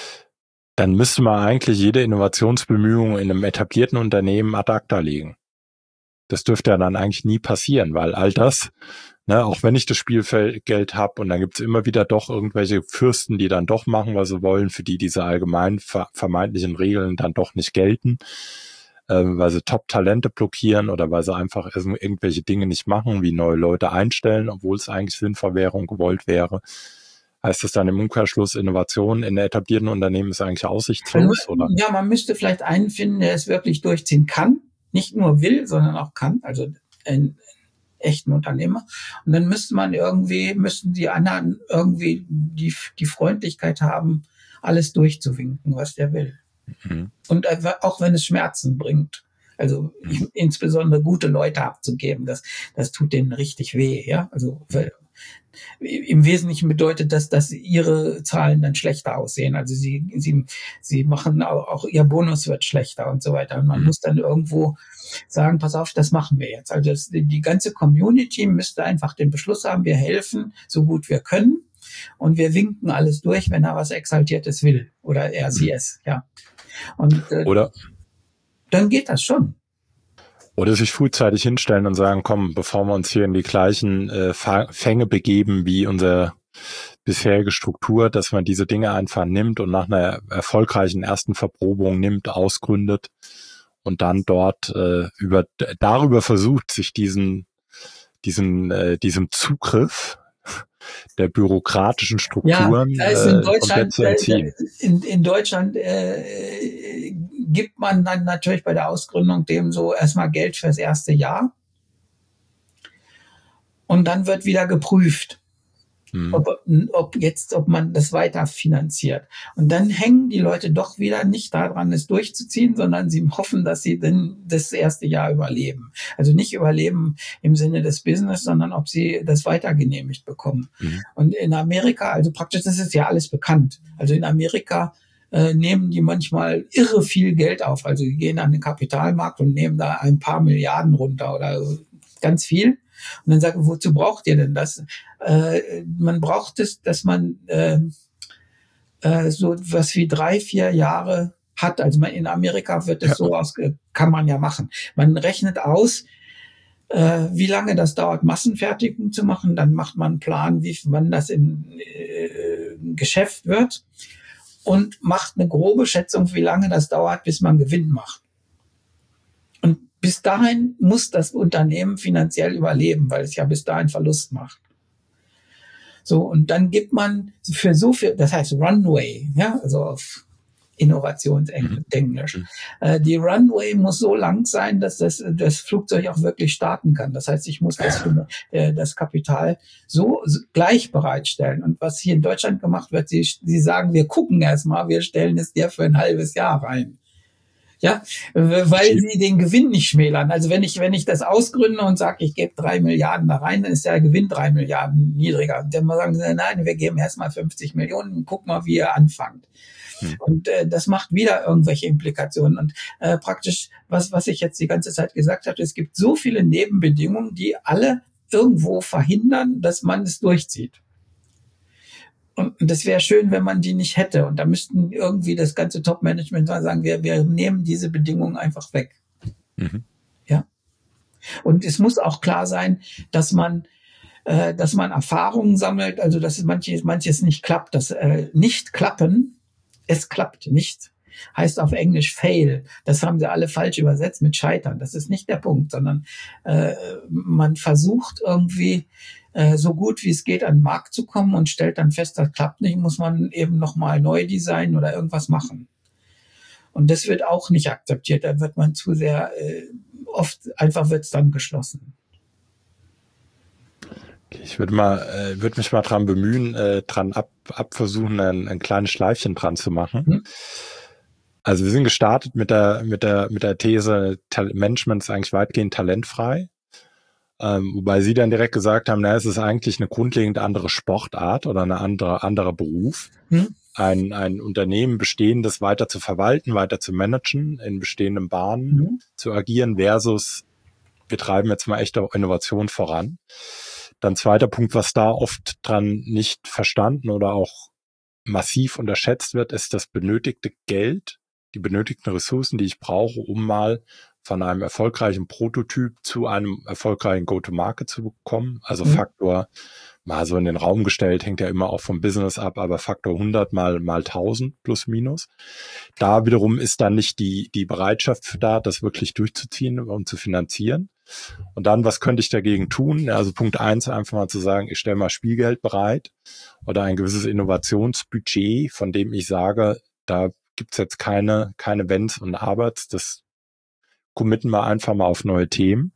dann müsste man eigentlich jede Innovationsbemühung in einem etablierten Unternehmen ad acta legen. Das dürfte ja dann eigentlich nie passieren, weil all das, ne, auch wenn ich das Spielgeld habe und dann gibt's immer wieder doch irgendwelche Fürsten, die dann doch machen, was sie wollen, für die diese allgemein vermeintlichen Regeln dann doch nicht gelten, weil sie Top-Talente blockieren oder weil sie einfach irgendwelche Dinge nicht machen, wie neue Leute einstellen, obwohl es eigentlich sinnvoll wäre und gewollt wäre. Heißt das dann im Umkehrschluss, Innovation in etablierten Unternehmen ist eigentlich aussichtslos? Oder? Ja, man müsste vielleicht einen finden, der es wirklich durchziehen kann. Nicht nur will, sondern auch kann, also einen echten Unternehmer. Und dann müssten die anderen irgendwie die Freundlichkeit haben, alles durchzuwinken, was der will. Mhm. Und auch wenn es Schmerzen bringt. Also insbesondere gute Leute abzugeben, das tut denen richtig weh, ja. Also im Wesentlichen bedeutet das, dass ihre Zahlen dann schlechter aussehen. Also sie machen auch ihr Bonus wird schlechter und so weiter. Und man muss dann irgendwo sagen, pass auf, das machen wir jetzt. Also die ganze Community müsste einfach den Beschluss haben, wir helfen so gut wir können und wir winken alles durch, wenn er was Exaltiertes will oder er sie es, ja. Und oder dann geht das schon. Oder sich frühzeitig hinstellen und sagen, komm, bevor wir uns hier in die gleichen Fänge begeben wie unsere bisherige Struktur, dass man diese Dinge einfach nimmt und nach einer erfolgreichen ersten Verprobung nimmt, ausgründet und dann dort darüber versucht, sich diesem Zugriff der bürokratischen Strukturen komplett zu entziehen. In Deutschland gibt man dann natürlich bei der Ausgründung dem so erstmal Geld fürs erste Jahr und dann wird wieder geprüft. Mhm. ob man das weiter finanziert. Und dann hängen die Leute doch wieder nicht daran, es durchzuziehen, sondern sie hoffen, dass sie dann das erste Jahr überleben. Also nicht überleben im Sinne des Business, sondern ob sie das weiter genehmigt bekommen. Mhm. Und in Amerika, also praktisch, das ist ja alles bekannt. Also in Amerika nehmen die manchmal irre viel Geld auf. Also die gehen an den Kapitalmarkt und nehmen da ein paar Milliarden runter oder ganz viel. Und dann sagen, wozu braucht ihr denn das? Man braucht es, dass man so was wie 3, 4 Jahre hat. Also in Amerika wird es so aus, kann man ja machen. Man rechnet aus, wie lange das dauert, Massenfertigung zu machen. Dann macht man einen Plan, wann das in Geschäft wird und macht eine grobe Schätzung, wie lange das dauert, bis man Gewinn macht. Und bis dahin muss das Unternehmen finanziell überleben, weil es ja bis dahin Verlust macht. So, und dann gibt man für so viel, das heißt Runway, ja, also auf Innovationsenglisch. Die Runway muss so lang sein, dass das Flugzeug auch wirklich starten kann. Das heißt, ich muss das Kapital so gleich bereitstellen. Und was hier in Deutschland gemacht wird, sie sagen, wir gucken erstmal, wir stellen es dir für ein halbes Jahr rein. Ja, weil sie den Gewinn nicht schmälern. Also wenn ich das ausgründe und sage, ich gebe 3 Milliarden da rein, dann ist der Gewinn 3 Milliarden niedriger. Und dann sagen sie, nein, wir geben erstmal 50 Millionen und guck mal, wie ihr anfangt. Und das macht wieder irgendwelche Implikationen. Und praktisch, was ich jetzt die ganze Zeit gesagt habe, es gibt so viele Nebenbedingungen, die alle irgendwo verhindern, dass man es durchzieht. Und das wäre schön, wenn man die nicht hätte. Und da müssten irgendwie das ganze Top-Management mal sagen, wir nehmen diese Bedingungen einfach weg. Mhm. Ja. Und es muss auch klar sein, dass man Erfahrungen sammelt, also dass manches nicht klappt. Das nicht klappen, es klappt nicht, heißt auf Englisch fail. Das haben sie alle falsch übersetzt mit scheitern. Das ist nicht der Punkt, sondern man versucht irgendwie so gut wie es geht an den Markt zu kommen und stellt dann fest, das klappt nicht, muss man eben nochmal neu designen oder irgendwas machen. Und das wird auch nicht akzeptiert. Da wird man zu sehr, oft einfach wird es dann geschlossen. Ich würde mich mal dran bemühen, versuchen, ein kleines Schleifchen dran zu machen. Also wir sind gestartet mit der These, Management ist eigentlich weitgehend talentfrei. Wobei Sie dann direkt gesagt haben, es ist eigentlich eine grundlegend andere Sportart oder ein anderer Beruf. Ein Unternehmen Bestehendes weiter zu verwalten, weiter zu managen, in bestehenden Bahnen zu agieren versus wir treiben jetzt mal echte Innovation voran. Dann zweiter Punkt, was da oft dran nicht verstanden oder auch massiv unterschätzt wird, ist das benötigte Geld, die benötigten Ressourcen, die ich brauche, um mal von einem erfolgreichen Prototyp zu einem erfolgreichen Go-to-Market zu bekommen. Also Faktor, mal so in den Raum gestellt, hängt ja immer auch vom Business ab, aber Faktor 100 mal 1000 plus minus. Da wiederum ist dann nicht die Bereitschaft da, das wirklich durchzuziehen und zu finanzieren. Und dann, was könnte ich dagegen tun? Also Punkt 1, einfach mal zu sagen, ich stelle mal Spielgeld bereit oder ein gewisses Innovationsbudget, von dem ich sage, da gibt's jetzt keine Wenns und Abers, das committen wir einfach mal auf neue Themen.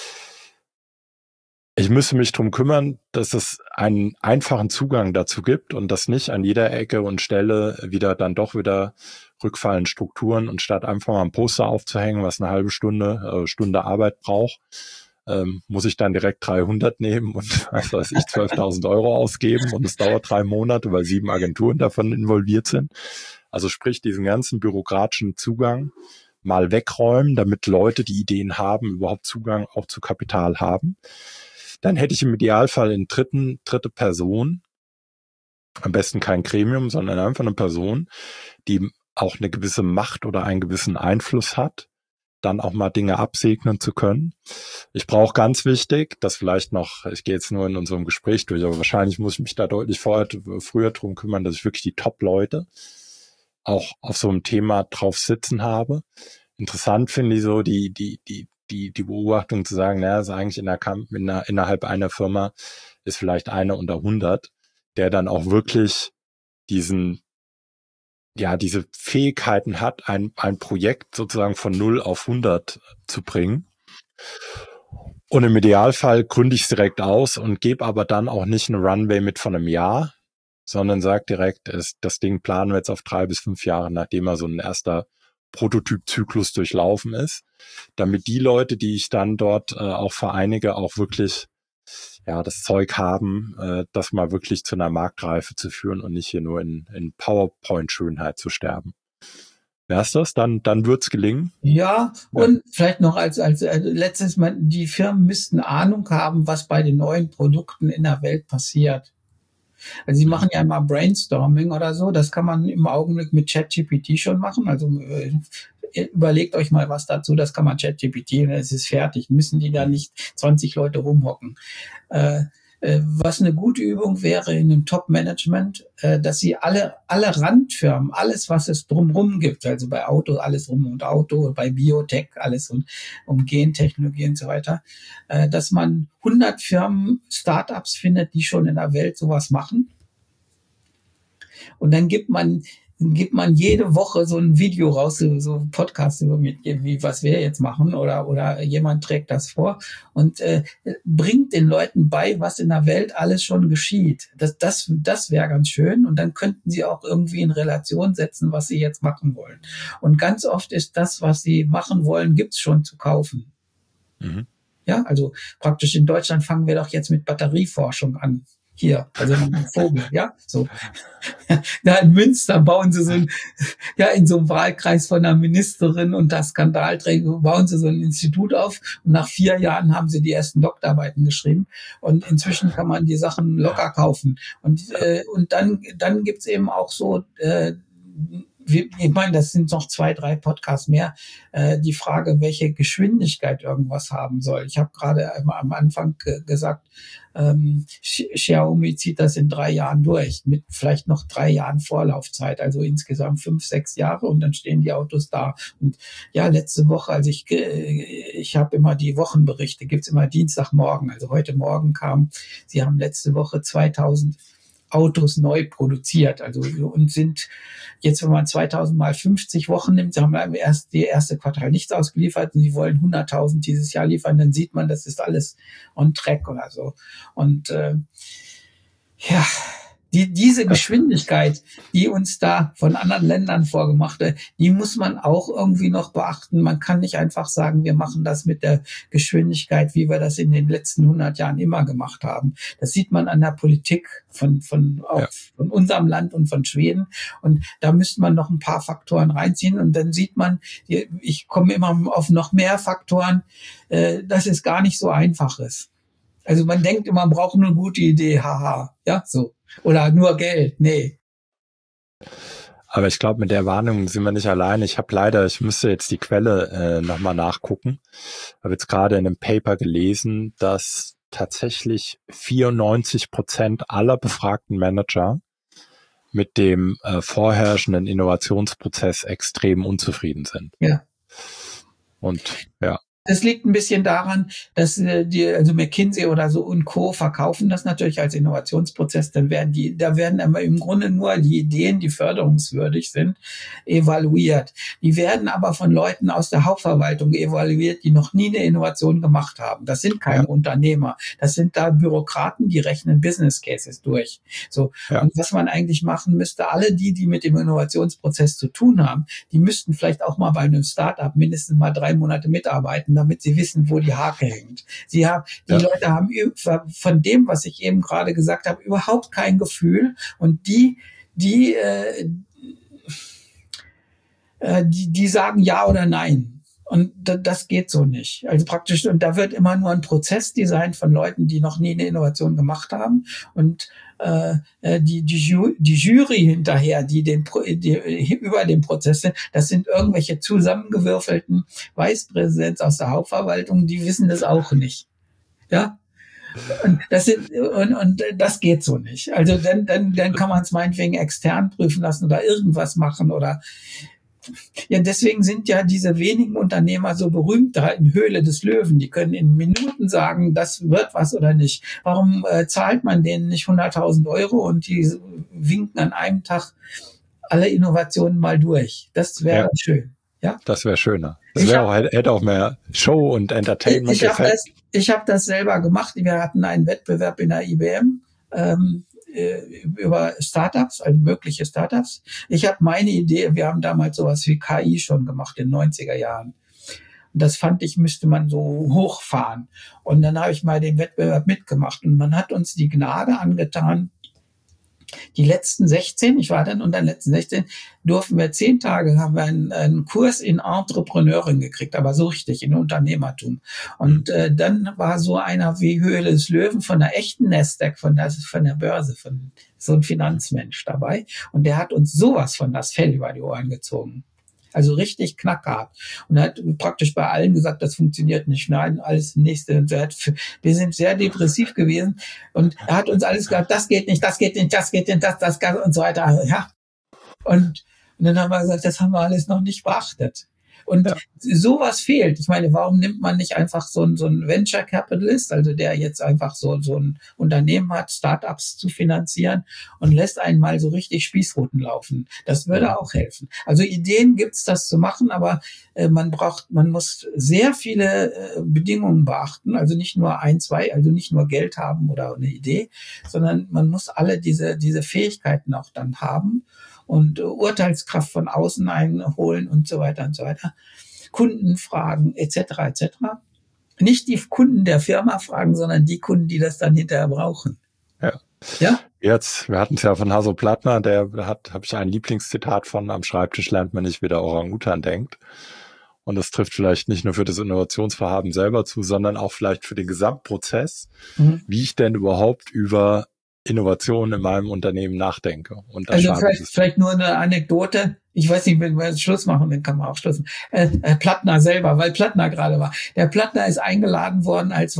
Ich müsste mich drum kümmern, dass es einen einfachen Zugang dazu gibt und dass nicht an jeder Ecke und Stelle wieder rückfallen Strukturen und statt einfach mal ein Poster aufzuhängen, was eine halbe Stunde Arbeit braucht, muss ich dann direkt 300 nehmen und was weiß ich, 12.000 Euro ausgeben und es dauert 3 Monate, weil 7 Agenturen davon involviert sind. Also sprich, diesen ganzen bürokratischen Zugang mal wegräumen, damit Leute, die Ideen haben, überhaupt Zugang auch zu Kapital haben. Dann hätte ich im Idealfall in dritte Person, am besten kein Gremium, sondern einfach eine Person, die auch eine gewisse Macht oder einen gewissen Einfluss hat, dann auch mal Dinge absegnen zu können. Ich brauche ganz wichtig, das vielleicht noch, ich gehe jetzt nur in unserem Gespräch durch, aber wahrscheinlich muss ich mich da deutlich früher drum kümmern, dass ich wirklich die Top-Leute auch auf so einem Thema drauf sitzen habe. Interessant finde ich so die Beobachtung zu sagen, ist eigentlich innerhalb einer Firma ist vielleicht einer unter 100, der dann auch wirklich diese Fähigkeiten hat, ein Projekt sozusagen von 0 auf 100 zu bringen. Und im Idealfall gründe ich es direkt aus und gebe aber dann auch nicht eine Runway mit von einem Jahr, sondern sage direkt, das Ding planen wir jetzt auf 3 bis 5 Jahre, nachdem er so ein erster Prototypzyklus durchlaufen ist, damit die Leute, die ich dann dort auch vereinige, auch wirklich das Zeug haben, das mal wirklich zu einer Marktreife zu führen und nicht hier nur in PowerPoint-Schönheit zu sterben. Wär's das? Dann wird's gelingen. Ja, und vielleicht noch als letztes Mal, die Firmen müssten Ahnung haben, was bei den neuen Produkten in der Welt passiert. Also sie machen ja immer Brainstorming oder so, das kann man im Augenblick mit ChatGPT schon machen, also überlegt euch mal was dazu, das kann man ChatGPT und es ist fertig, müssen die da nicht 20 Leute rumhocken. Was eine gute Übung wäre in einem Top-Management, dass sie alle Randfirmen, alles, was es drumherum gibt, also bei Auto alles rum und Auto, bei Biotech alles um Gentechnologie und so weiter, dass man 100 Firmen, Startups findet, die schon in der Welt sowas machen. Und dann gibt man jede Woche so ein Video raus, so ein Podcast wie was wir jetzt machen oder jemand trägt das vor und bringt den Leuten bei, was in der Welt alles schon geschieht. Das wäre ganz schön und dann könnten sie auch irgendwie in Relation setzen, was sie jetzt machen wollen. Und ganz oft ist das, was sie machen wollen, gibt's schon zu kaufen. Mhm. Ja, also praktisch in Deutschland fangen wir doch jetzt mit Batterieforschung an. Hier, also ein Vogel, ja, so. Da in Münster bauen sie in so einem Wahlkreis von einer Ministerin und der Skandalträger bauen sie so ein Institut auf und nach 4 Jahren haben sie die ersten Doktorarbeiten geschrieben und inzwischen kann man die Sachen locker kaufen und dann gibt's eben auch so, ich meine, das sind noch 2, 3 Podcasts mehr, die Frage, welche Geschwindigkeit irgendwas haben soll. Ich habe gerade am Anfang gesagt, Xiaomi zieht das in 3 Jahren durch, mit vielleicht noch 3 Jahren Vorlaufzeit, also insgesamt 5, 6 Jahre und dann stehen die Autos da. Und ja, letzte Woche, also ich habe immer die Wochenberichte, gibt's immer Dienstagmorgen, also heute Morgen sie haben letzte Woche 2000 Autos neu produziert, also und sind jetzt, wenn man 2000 mal 50 Wochen nimmt, sie haben die erste Quartal nichts ausgeliefert und sie wollen 100.000 dieses Jahr liefern, dann sieht man, das ist alles on track oder so. Und diese Geschwindigkeit, die uns da von anderen Ländern vorgemacht wird, die muss man auch irgendwie noch beachten. Man kann nicht einfach sagen, wir machen das mit der Geschwindigkeit, wie wir das in den letzten 100 Jahren immer gemacht haben. Das sieht man an der Politik von unserem Land und von Schweden. Und da müsste man noch ein paar Faktoren reinziehen. Und dann sieht man, ich komme immer auf noch mehr Faktoren, dass es gar nicht so einfach ist. Also man denkt immer, man braucht eine gute Idee, haha, ja, so. Oder nur Geld, nee. Aber ich glaube, mit der Warnung sind wir nicht allein. Ich müsste jetzt die Quelle nochmal nachgucken. Ich habe jetzt gerade in einem Paper gelesen, dass tatsächlich 94% aller befragten Manager mit dem vorherrschenden Innovationsprozess extrem unzufrieden sind. Ja. Und ja. Das liegt ein bisschen daran, dass also McKinsey oder so und Co. verkaufen das natürlich als Innovationsprozess. Da werden aber im Grunde nur die Ideen, die förderungswürdig sind, evaluiert. Die werden aber von Leuten aus der Hauptverwaltung evaluiert, die noch nie eine Innovation gemacht haben. Das sind keine Unternehmer. Das sind da Bürokraten, die rechnen Business Cases durch. So. Ja. Und was man eigentlich machen müsste, alle die mit dem Innovationsprozess zu tun haben, die müssten vielleicht auch mal bei einem Startup mindestens mal 3 Monate mitarbeiten, damit sie wissen, wo die Hake hängt. Leute haben von dem, was ich eben gerade gesagt habe, überhaupt kein Gefühl und die sagen ja oder nein. Und das geht so nicht. Also praktisch, und da wird immer nur ein Prozess designt von Leuten, die noch nie eine Innovation gemacht haben. Und die Jury hinterher, die über dem Prozess sind, das sind irgendwelche zusammengewürfelten Vicepräsidenten aus der Hauptverwaltung, die wissen das auch nicht. Ja? Und das geht so nicht. Also dann kann man es meinetwegen extern prüfen lassen oder irgendwas machen oder ja, deswegen sind ja diese wenigen Unternehmer so berühmt da in Höhle des Löwen. Die können in Minuten sagen, das wird was oder nicht. Warum zahlt man denen nicht 100.000 Euro und die winken an einem Tag alle Innovationen mal durch? Das wäre schön. Ja? Das wäre schöner. Das hätte auch mehr Show und Entertainment-Effekt. Ich habe das selber gemacht. Wir hatten einen Wettbewerb in der IBM über Startups, also mögliche Startups. Ich habe meine Idee, wir haben damals sowas wie KI schon gemacht in den 90er Jahren. Und das fand ich, müsste man so hochfahren. Und dann habe ich mal den Wettbewerb mitgemacht. Und man hat uns die Gnade angetan, die letzten 16, ich war dann unter den letzten 16, durften wir 10 Tage, haben wir einen Kurs in Entrepreneurin gekriegt, aber so richtig, in Unternehmertum. Und dann war so einer wie Höhle des Löwen von der echten Nasdaq, von der Börse, von so ein Finanzmensch dabei. Und der hat uns sowas von das Fell über die Ohren gezogen. Also richtig knackhart. Und er hat praktisch bei allen gesagt, das funktioniert nicht. Nein, alles Nächste. Und wir sind sehr depressiv gewesen. Und er hat uns alles gesagt, das geht nicht, das geht nicht, das geht nicht, das und so weiter. Ja. Und dann haben wir gesagt, das haben wir alles noch nicht beachtet. Und sowas fehlt. Ich meine, warum nimmt man nicht einfach so einen Venture Capitalist, also der jetzt einfach so ein Unternehmen hat, Startups zu finanzieren und lässt einen mal so richtig Spießruten laufen. Das würde auch helfen. Also Ideen gibt's, das zu machen, aber man muss sehr viele Bedingungen beachten. Also nicht nur 1, 2, also nicht nur Geld haben oder eine Idee, sondern man muss alle diese Fähigkeiten auch dann haben. Und Urteilskraft von außen einholen und so weiter und so weiter. Kunden fragen, etc., etc. Nicht die Kunden der Firma fragen, sondern die Kunden, die das dann hinterher brauchen. Ja? Jetzt, wir hatten es ja von Hasso Plattner, habe ich ein Lieblingszitat von: Am Schreibtisch lernt man nicht, wie der Orang-Utan denkt. Und das trifft vielleicht nicht nur für das Innovationsvorhaben selber zu, sondern auch vielleicht für den Gesamtprozess, wie ich denn überhaupt über Innovationen in meinem Unternehmen nachdenke. Und also vielleicht nur eine Anekdote. Ich weiß nicht, wenn wir jetzt Schluss machen, dann kann man auch Schluss machen. Plattner selber, weil Plattner gerade war. Der Plattner ist eingeladen worden als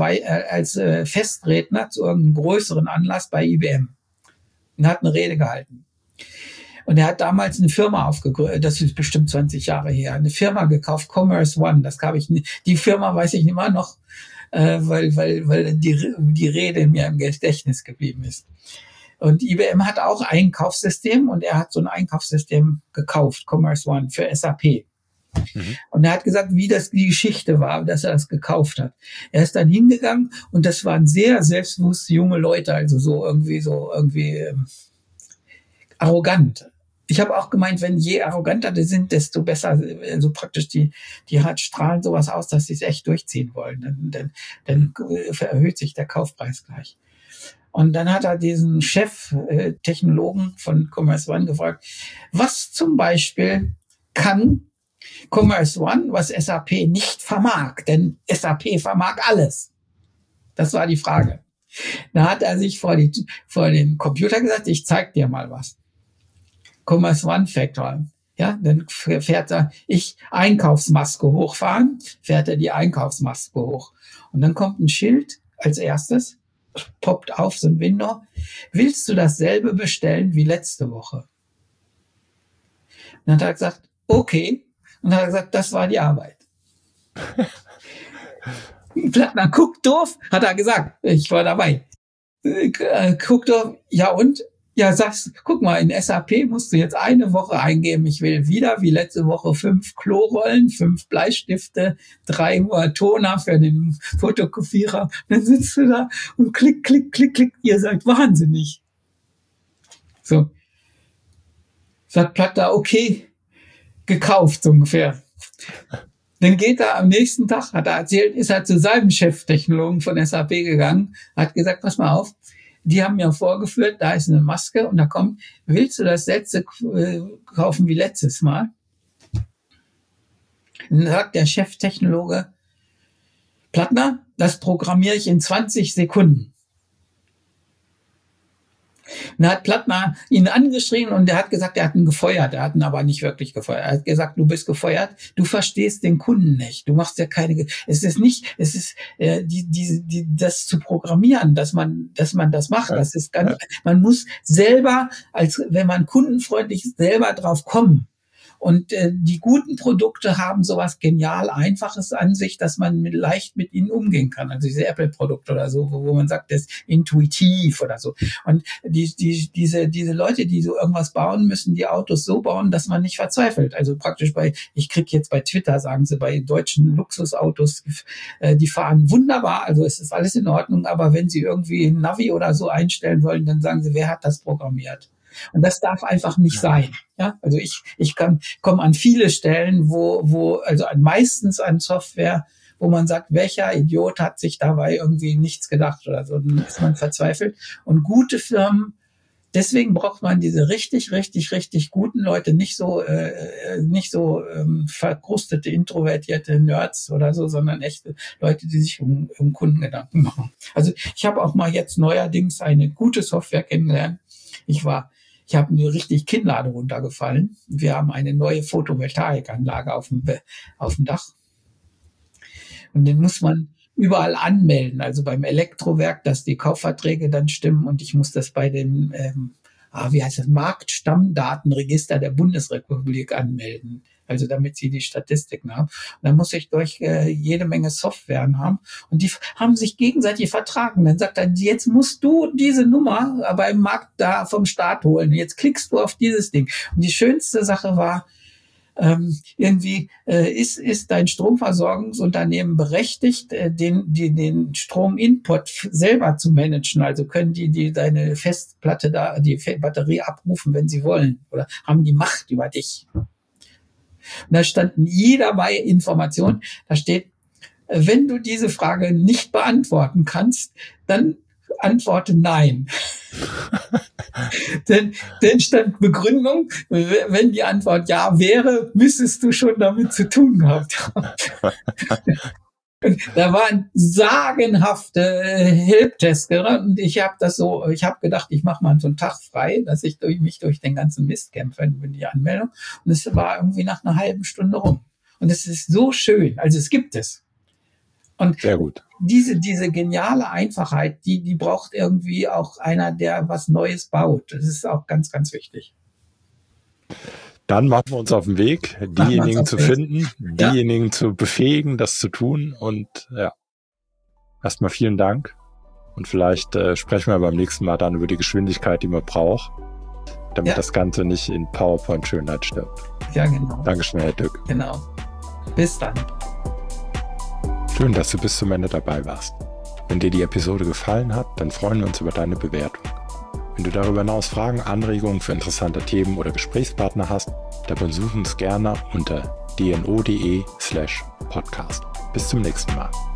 Festredner zu irgendeinem größeren Anlass bei IBM und hat eine Rede gehalten. Und er hat damals eine Firma aufgegründet, das ist bestimmt 20 Jahre her, eine Firma gekauft, Commerce One. Das habe ich nicht. Die Firma weiß ich immer noch, weil die Rede mir im Gedächtnis geblieben ist. Und IBM hat auch ein Einkaufssystem und er hat so ein Einkaufssystem gekauft, Commerce One, für SAP. Und er hat gesagt, wie die Geschichte war, dass er das gekauft hat. Er ist dann hingegangen und das waren sehr selbstbewusste junge Leute, also so irgendwie arrogant. Ich habe auch gemeint, wenn je arroganter die sind, desto besser, also praktisch die strahlen sowas aus, dass sie es echt durchziehen wollen. Dann erhöht sich der Kaufpreis gleich. Und dann hat er diesen Chef-Technologen von Commerce One gefragt, was zum Beispiel kann Commerce One, was SAP nicht vermag? Denn SAP vermag alles. Das war die Frage. Da hat er sich vor den Computer gesagt, ich zeig dir mal was. Commerce One Factor. Ja, dann fährt er, Einkaufsmaske hochfahren, fährt er die Einkaufsmaske hoch. Und dann kommt ein Schild als erstes, poppt auf, so ein Window. Willst du dasselbe bestellen wie letzte Woche? Und dann hat er gesagt, okay. Und dann hat er gesagt, das war die Arbeit. Plattner guckt doof, hat er gesagt. Ich war dabei. Guckt doof, ja und? Ja, guck mal, in SAP musst du jetzt eine Woche eingeben, ich will wieder wie letzte Woche 5 Klorollen, 5 Bleistifte, 3 Toner für den Fotokopierer. Dann sitzt du da und klick, klick, klick, klick. Ihr seid wahnsinnig. So. Sagt Plattner, okay, gekauft so ungefähr. Dann geht er am nächsten Tag, hat er erzählt, ist er zu seinem Cheftechnologen von SAP gegangen, hat gesagt, pass mal auf, die haben mir vorgeführt, da ist eine Maske und da kommt, willst du das letzte kaufen wie letztes Mal? Dann sagt der Cheftechnologe, Plattner, das programmiere ich in 20 Sekunden. Und dann hat Plattner ihn angeschrien und er hat gesagt, er hat ihn gefeuert. Er hat ihn aber nicht wirklich gefeuert. Er hat gesagt, du bist gefeuert, du verstehst den Kunden nicht. Du machst ja das zu programmieren, dass man das macht. Das ist man muss selber, wenn man kundenfreundlich ist, selber drauf kommen. Und die guten Produkte haben sowas genial Einfaches an sich, dass man leicht mit ihnen umgehen kann. Also diese Apple-Produkte oder so, wo man sagt, das ist intuitiv oder so. Und diese Leute, die so irgendwas bauen, müssen die Autos so bauen, dass man nicht verzweifelt. Also praktisch ich krieg jetzt bei Twitter, sagen sie, bei deutschen Luxusautos, die fahren wunderbar, also es ist alles in Ordnung, aber wenn sie irgendwie ein Navi oder so einstellen wollen, dann sagen sie, wer hat das programmiert? Und das darf einfach nicht sein. Ja, also ich komme an viele Stellen, also meistens an Software, wo man sagt, welcher Idiot hat sich dabei irgendwie nichts gedacht oder so, dann ist man verzweifelt. Und gute Firmen, deswegen braucht man diese richtig guten Leute, nicht so verkrustete, introvertierte Nerds oder so, sondern echte Leute, die sich um Kundengedanken machen. Also ich habe auch mal jetzt neuerdings eine gute Software kennengelernt. Ich habe eine richtig Kinnlade runtergefallen. Wir haben eine neue Photovoltaikanlage auf dem Dach. Und den muss man überall anmelden, also beim Elektrowerk, dass die Kaufverträge dann stimmen. Und ich muss das bei dem, Marktstammdatenregister der Bundesrepublik anmelden. Also damit sie die Statistiken haben. Und dann muss ich durch jede Menge Softwaren haben. Und die haben sich gegenseitig vertragen. Dann sagt er, jetzt musst du diese Nummer beim Markt da vom Staat holen. Jetzt klickst du auf dieses Ding. Und die schönste Sache war, ist dein Stromversorgungsunternehmen berechtigt, den Strominput selber zu managen? Also können die deine Festplatte da, die Batterie abrufen, wenn sie wollen? Oder haben die Macht über dich? Und da stand jederlei Information. Da steht, wenn du diese Frage nicht beantworten kannst, dann antworte nein. Denn stand Begründung, wenn die Antwort ja wäre, müsstest du schon damit zu tun gehabt haben. Da waren sagenhafte Helpdesk und ich habe gedacht, ich mache mal so einen Tag frei, dass ich mich durch den ganzen Mist kämpfe, in die Anmeldung. Und es war irgendwie nach einer halben Stunde rum. Und es ist so schön. Also es gibt es. Und sehr gut. Diese geniale Einfachheit, die braucht irgendwie auch einer, der was Neues baut. Das ist auch ganz, ganz wichtig. Dann machen wir uns auf den Weg, diejenigen zu finden, diejenigen zu befähigen, das zu tun. Und ja, erstmal vielen Dank. Und vielleicht sprechen wir beim nächsten Mal dann über die Geschwindigkeit, die man braucht, damit das Ganze nicht in PowerPoint-Schönheit stirbt. Ja, genau. Dankeschön, Herr Dück. Genau. Bis dann. Schön, dass du bis zum Ende dabei warst. Wenn dir die Episode gefallen hat, dann freuen wir uns über deine Bewertung. Wenn du darüber hinaus Fragen, Anregungen für interessante Themen oder Gesprächspartner hast, dann besuch uns gerne unter dno.de/podcast. Bis zum nächsten Mal.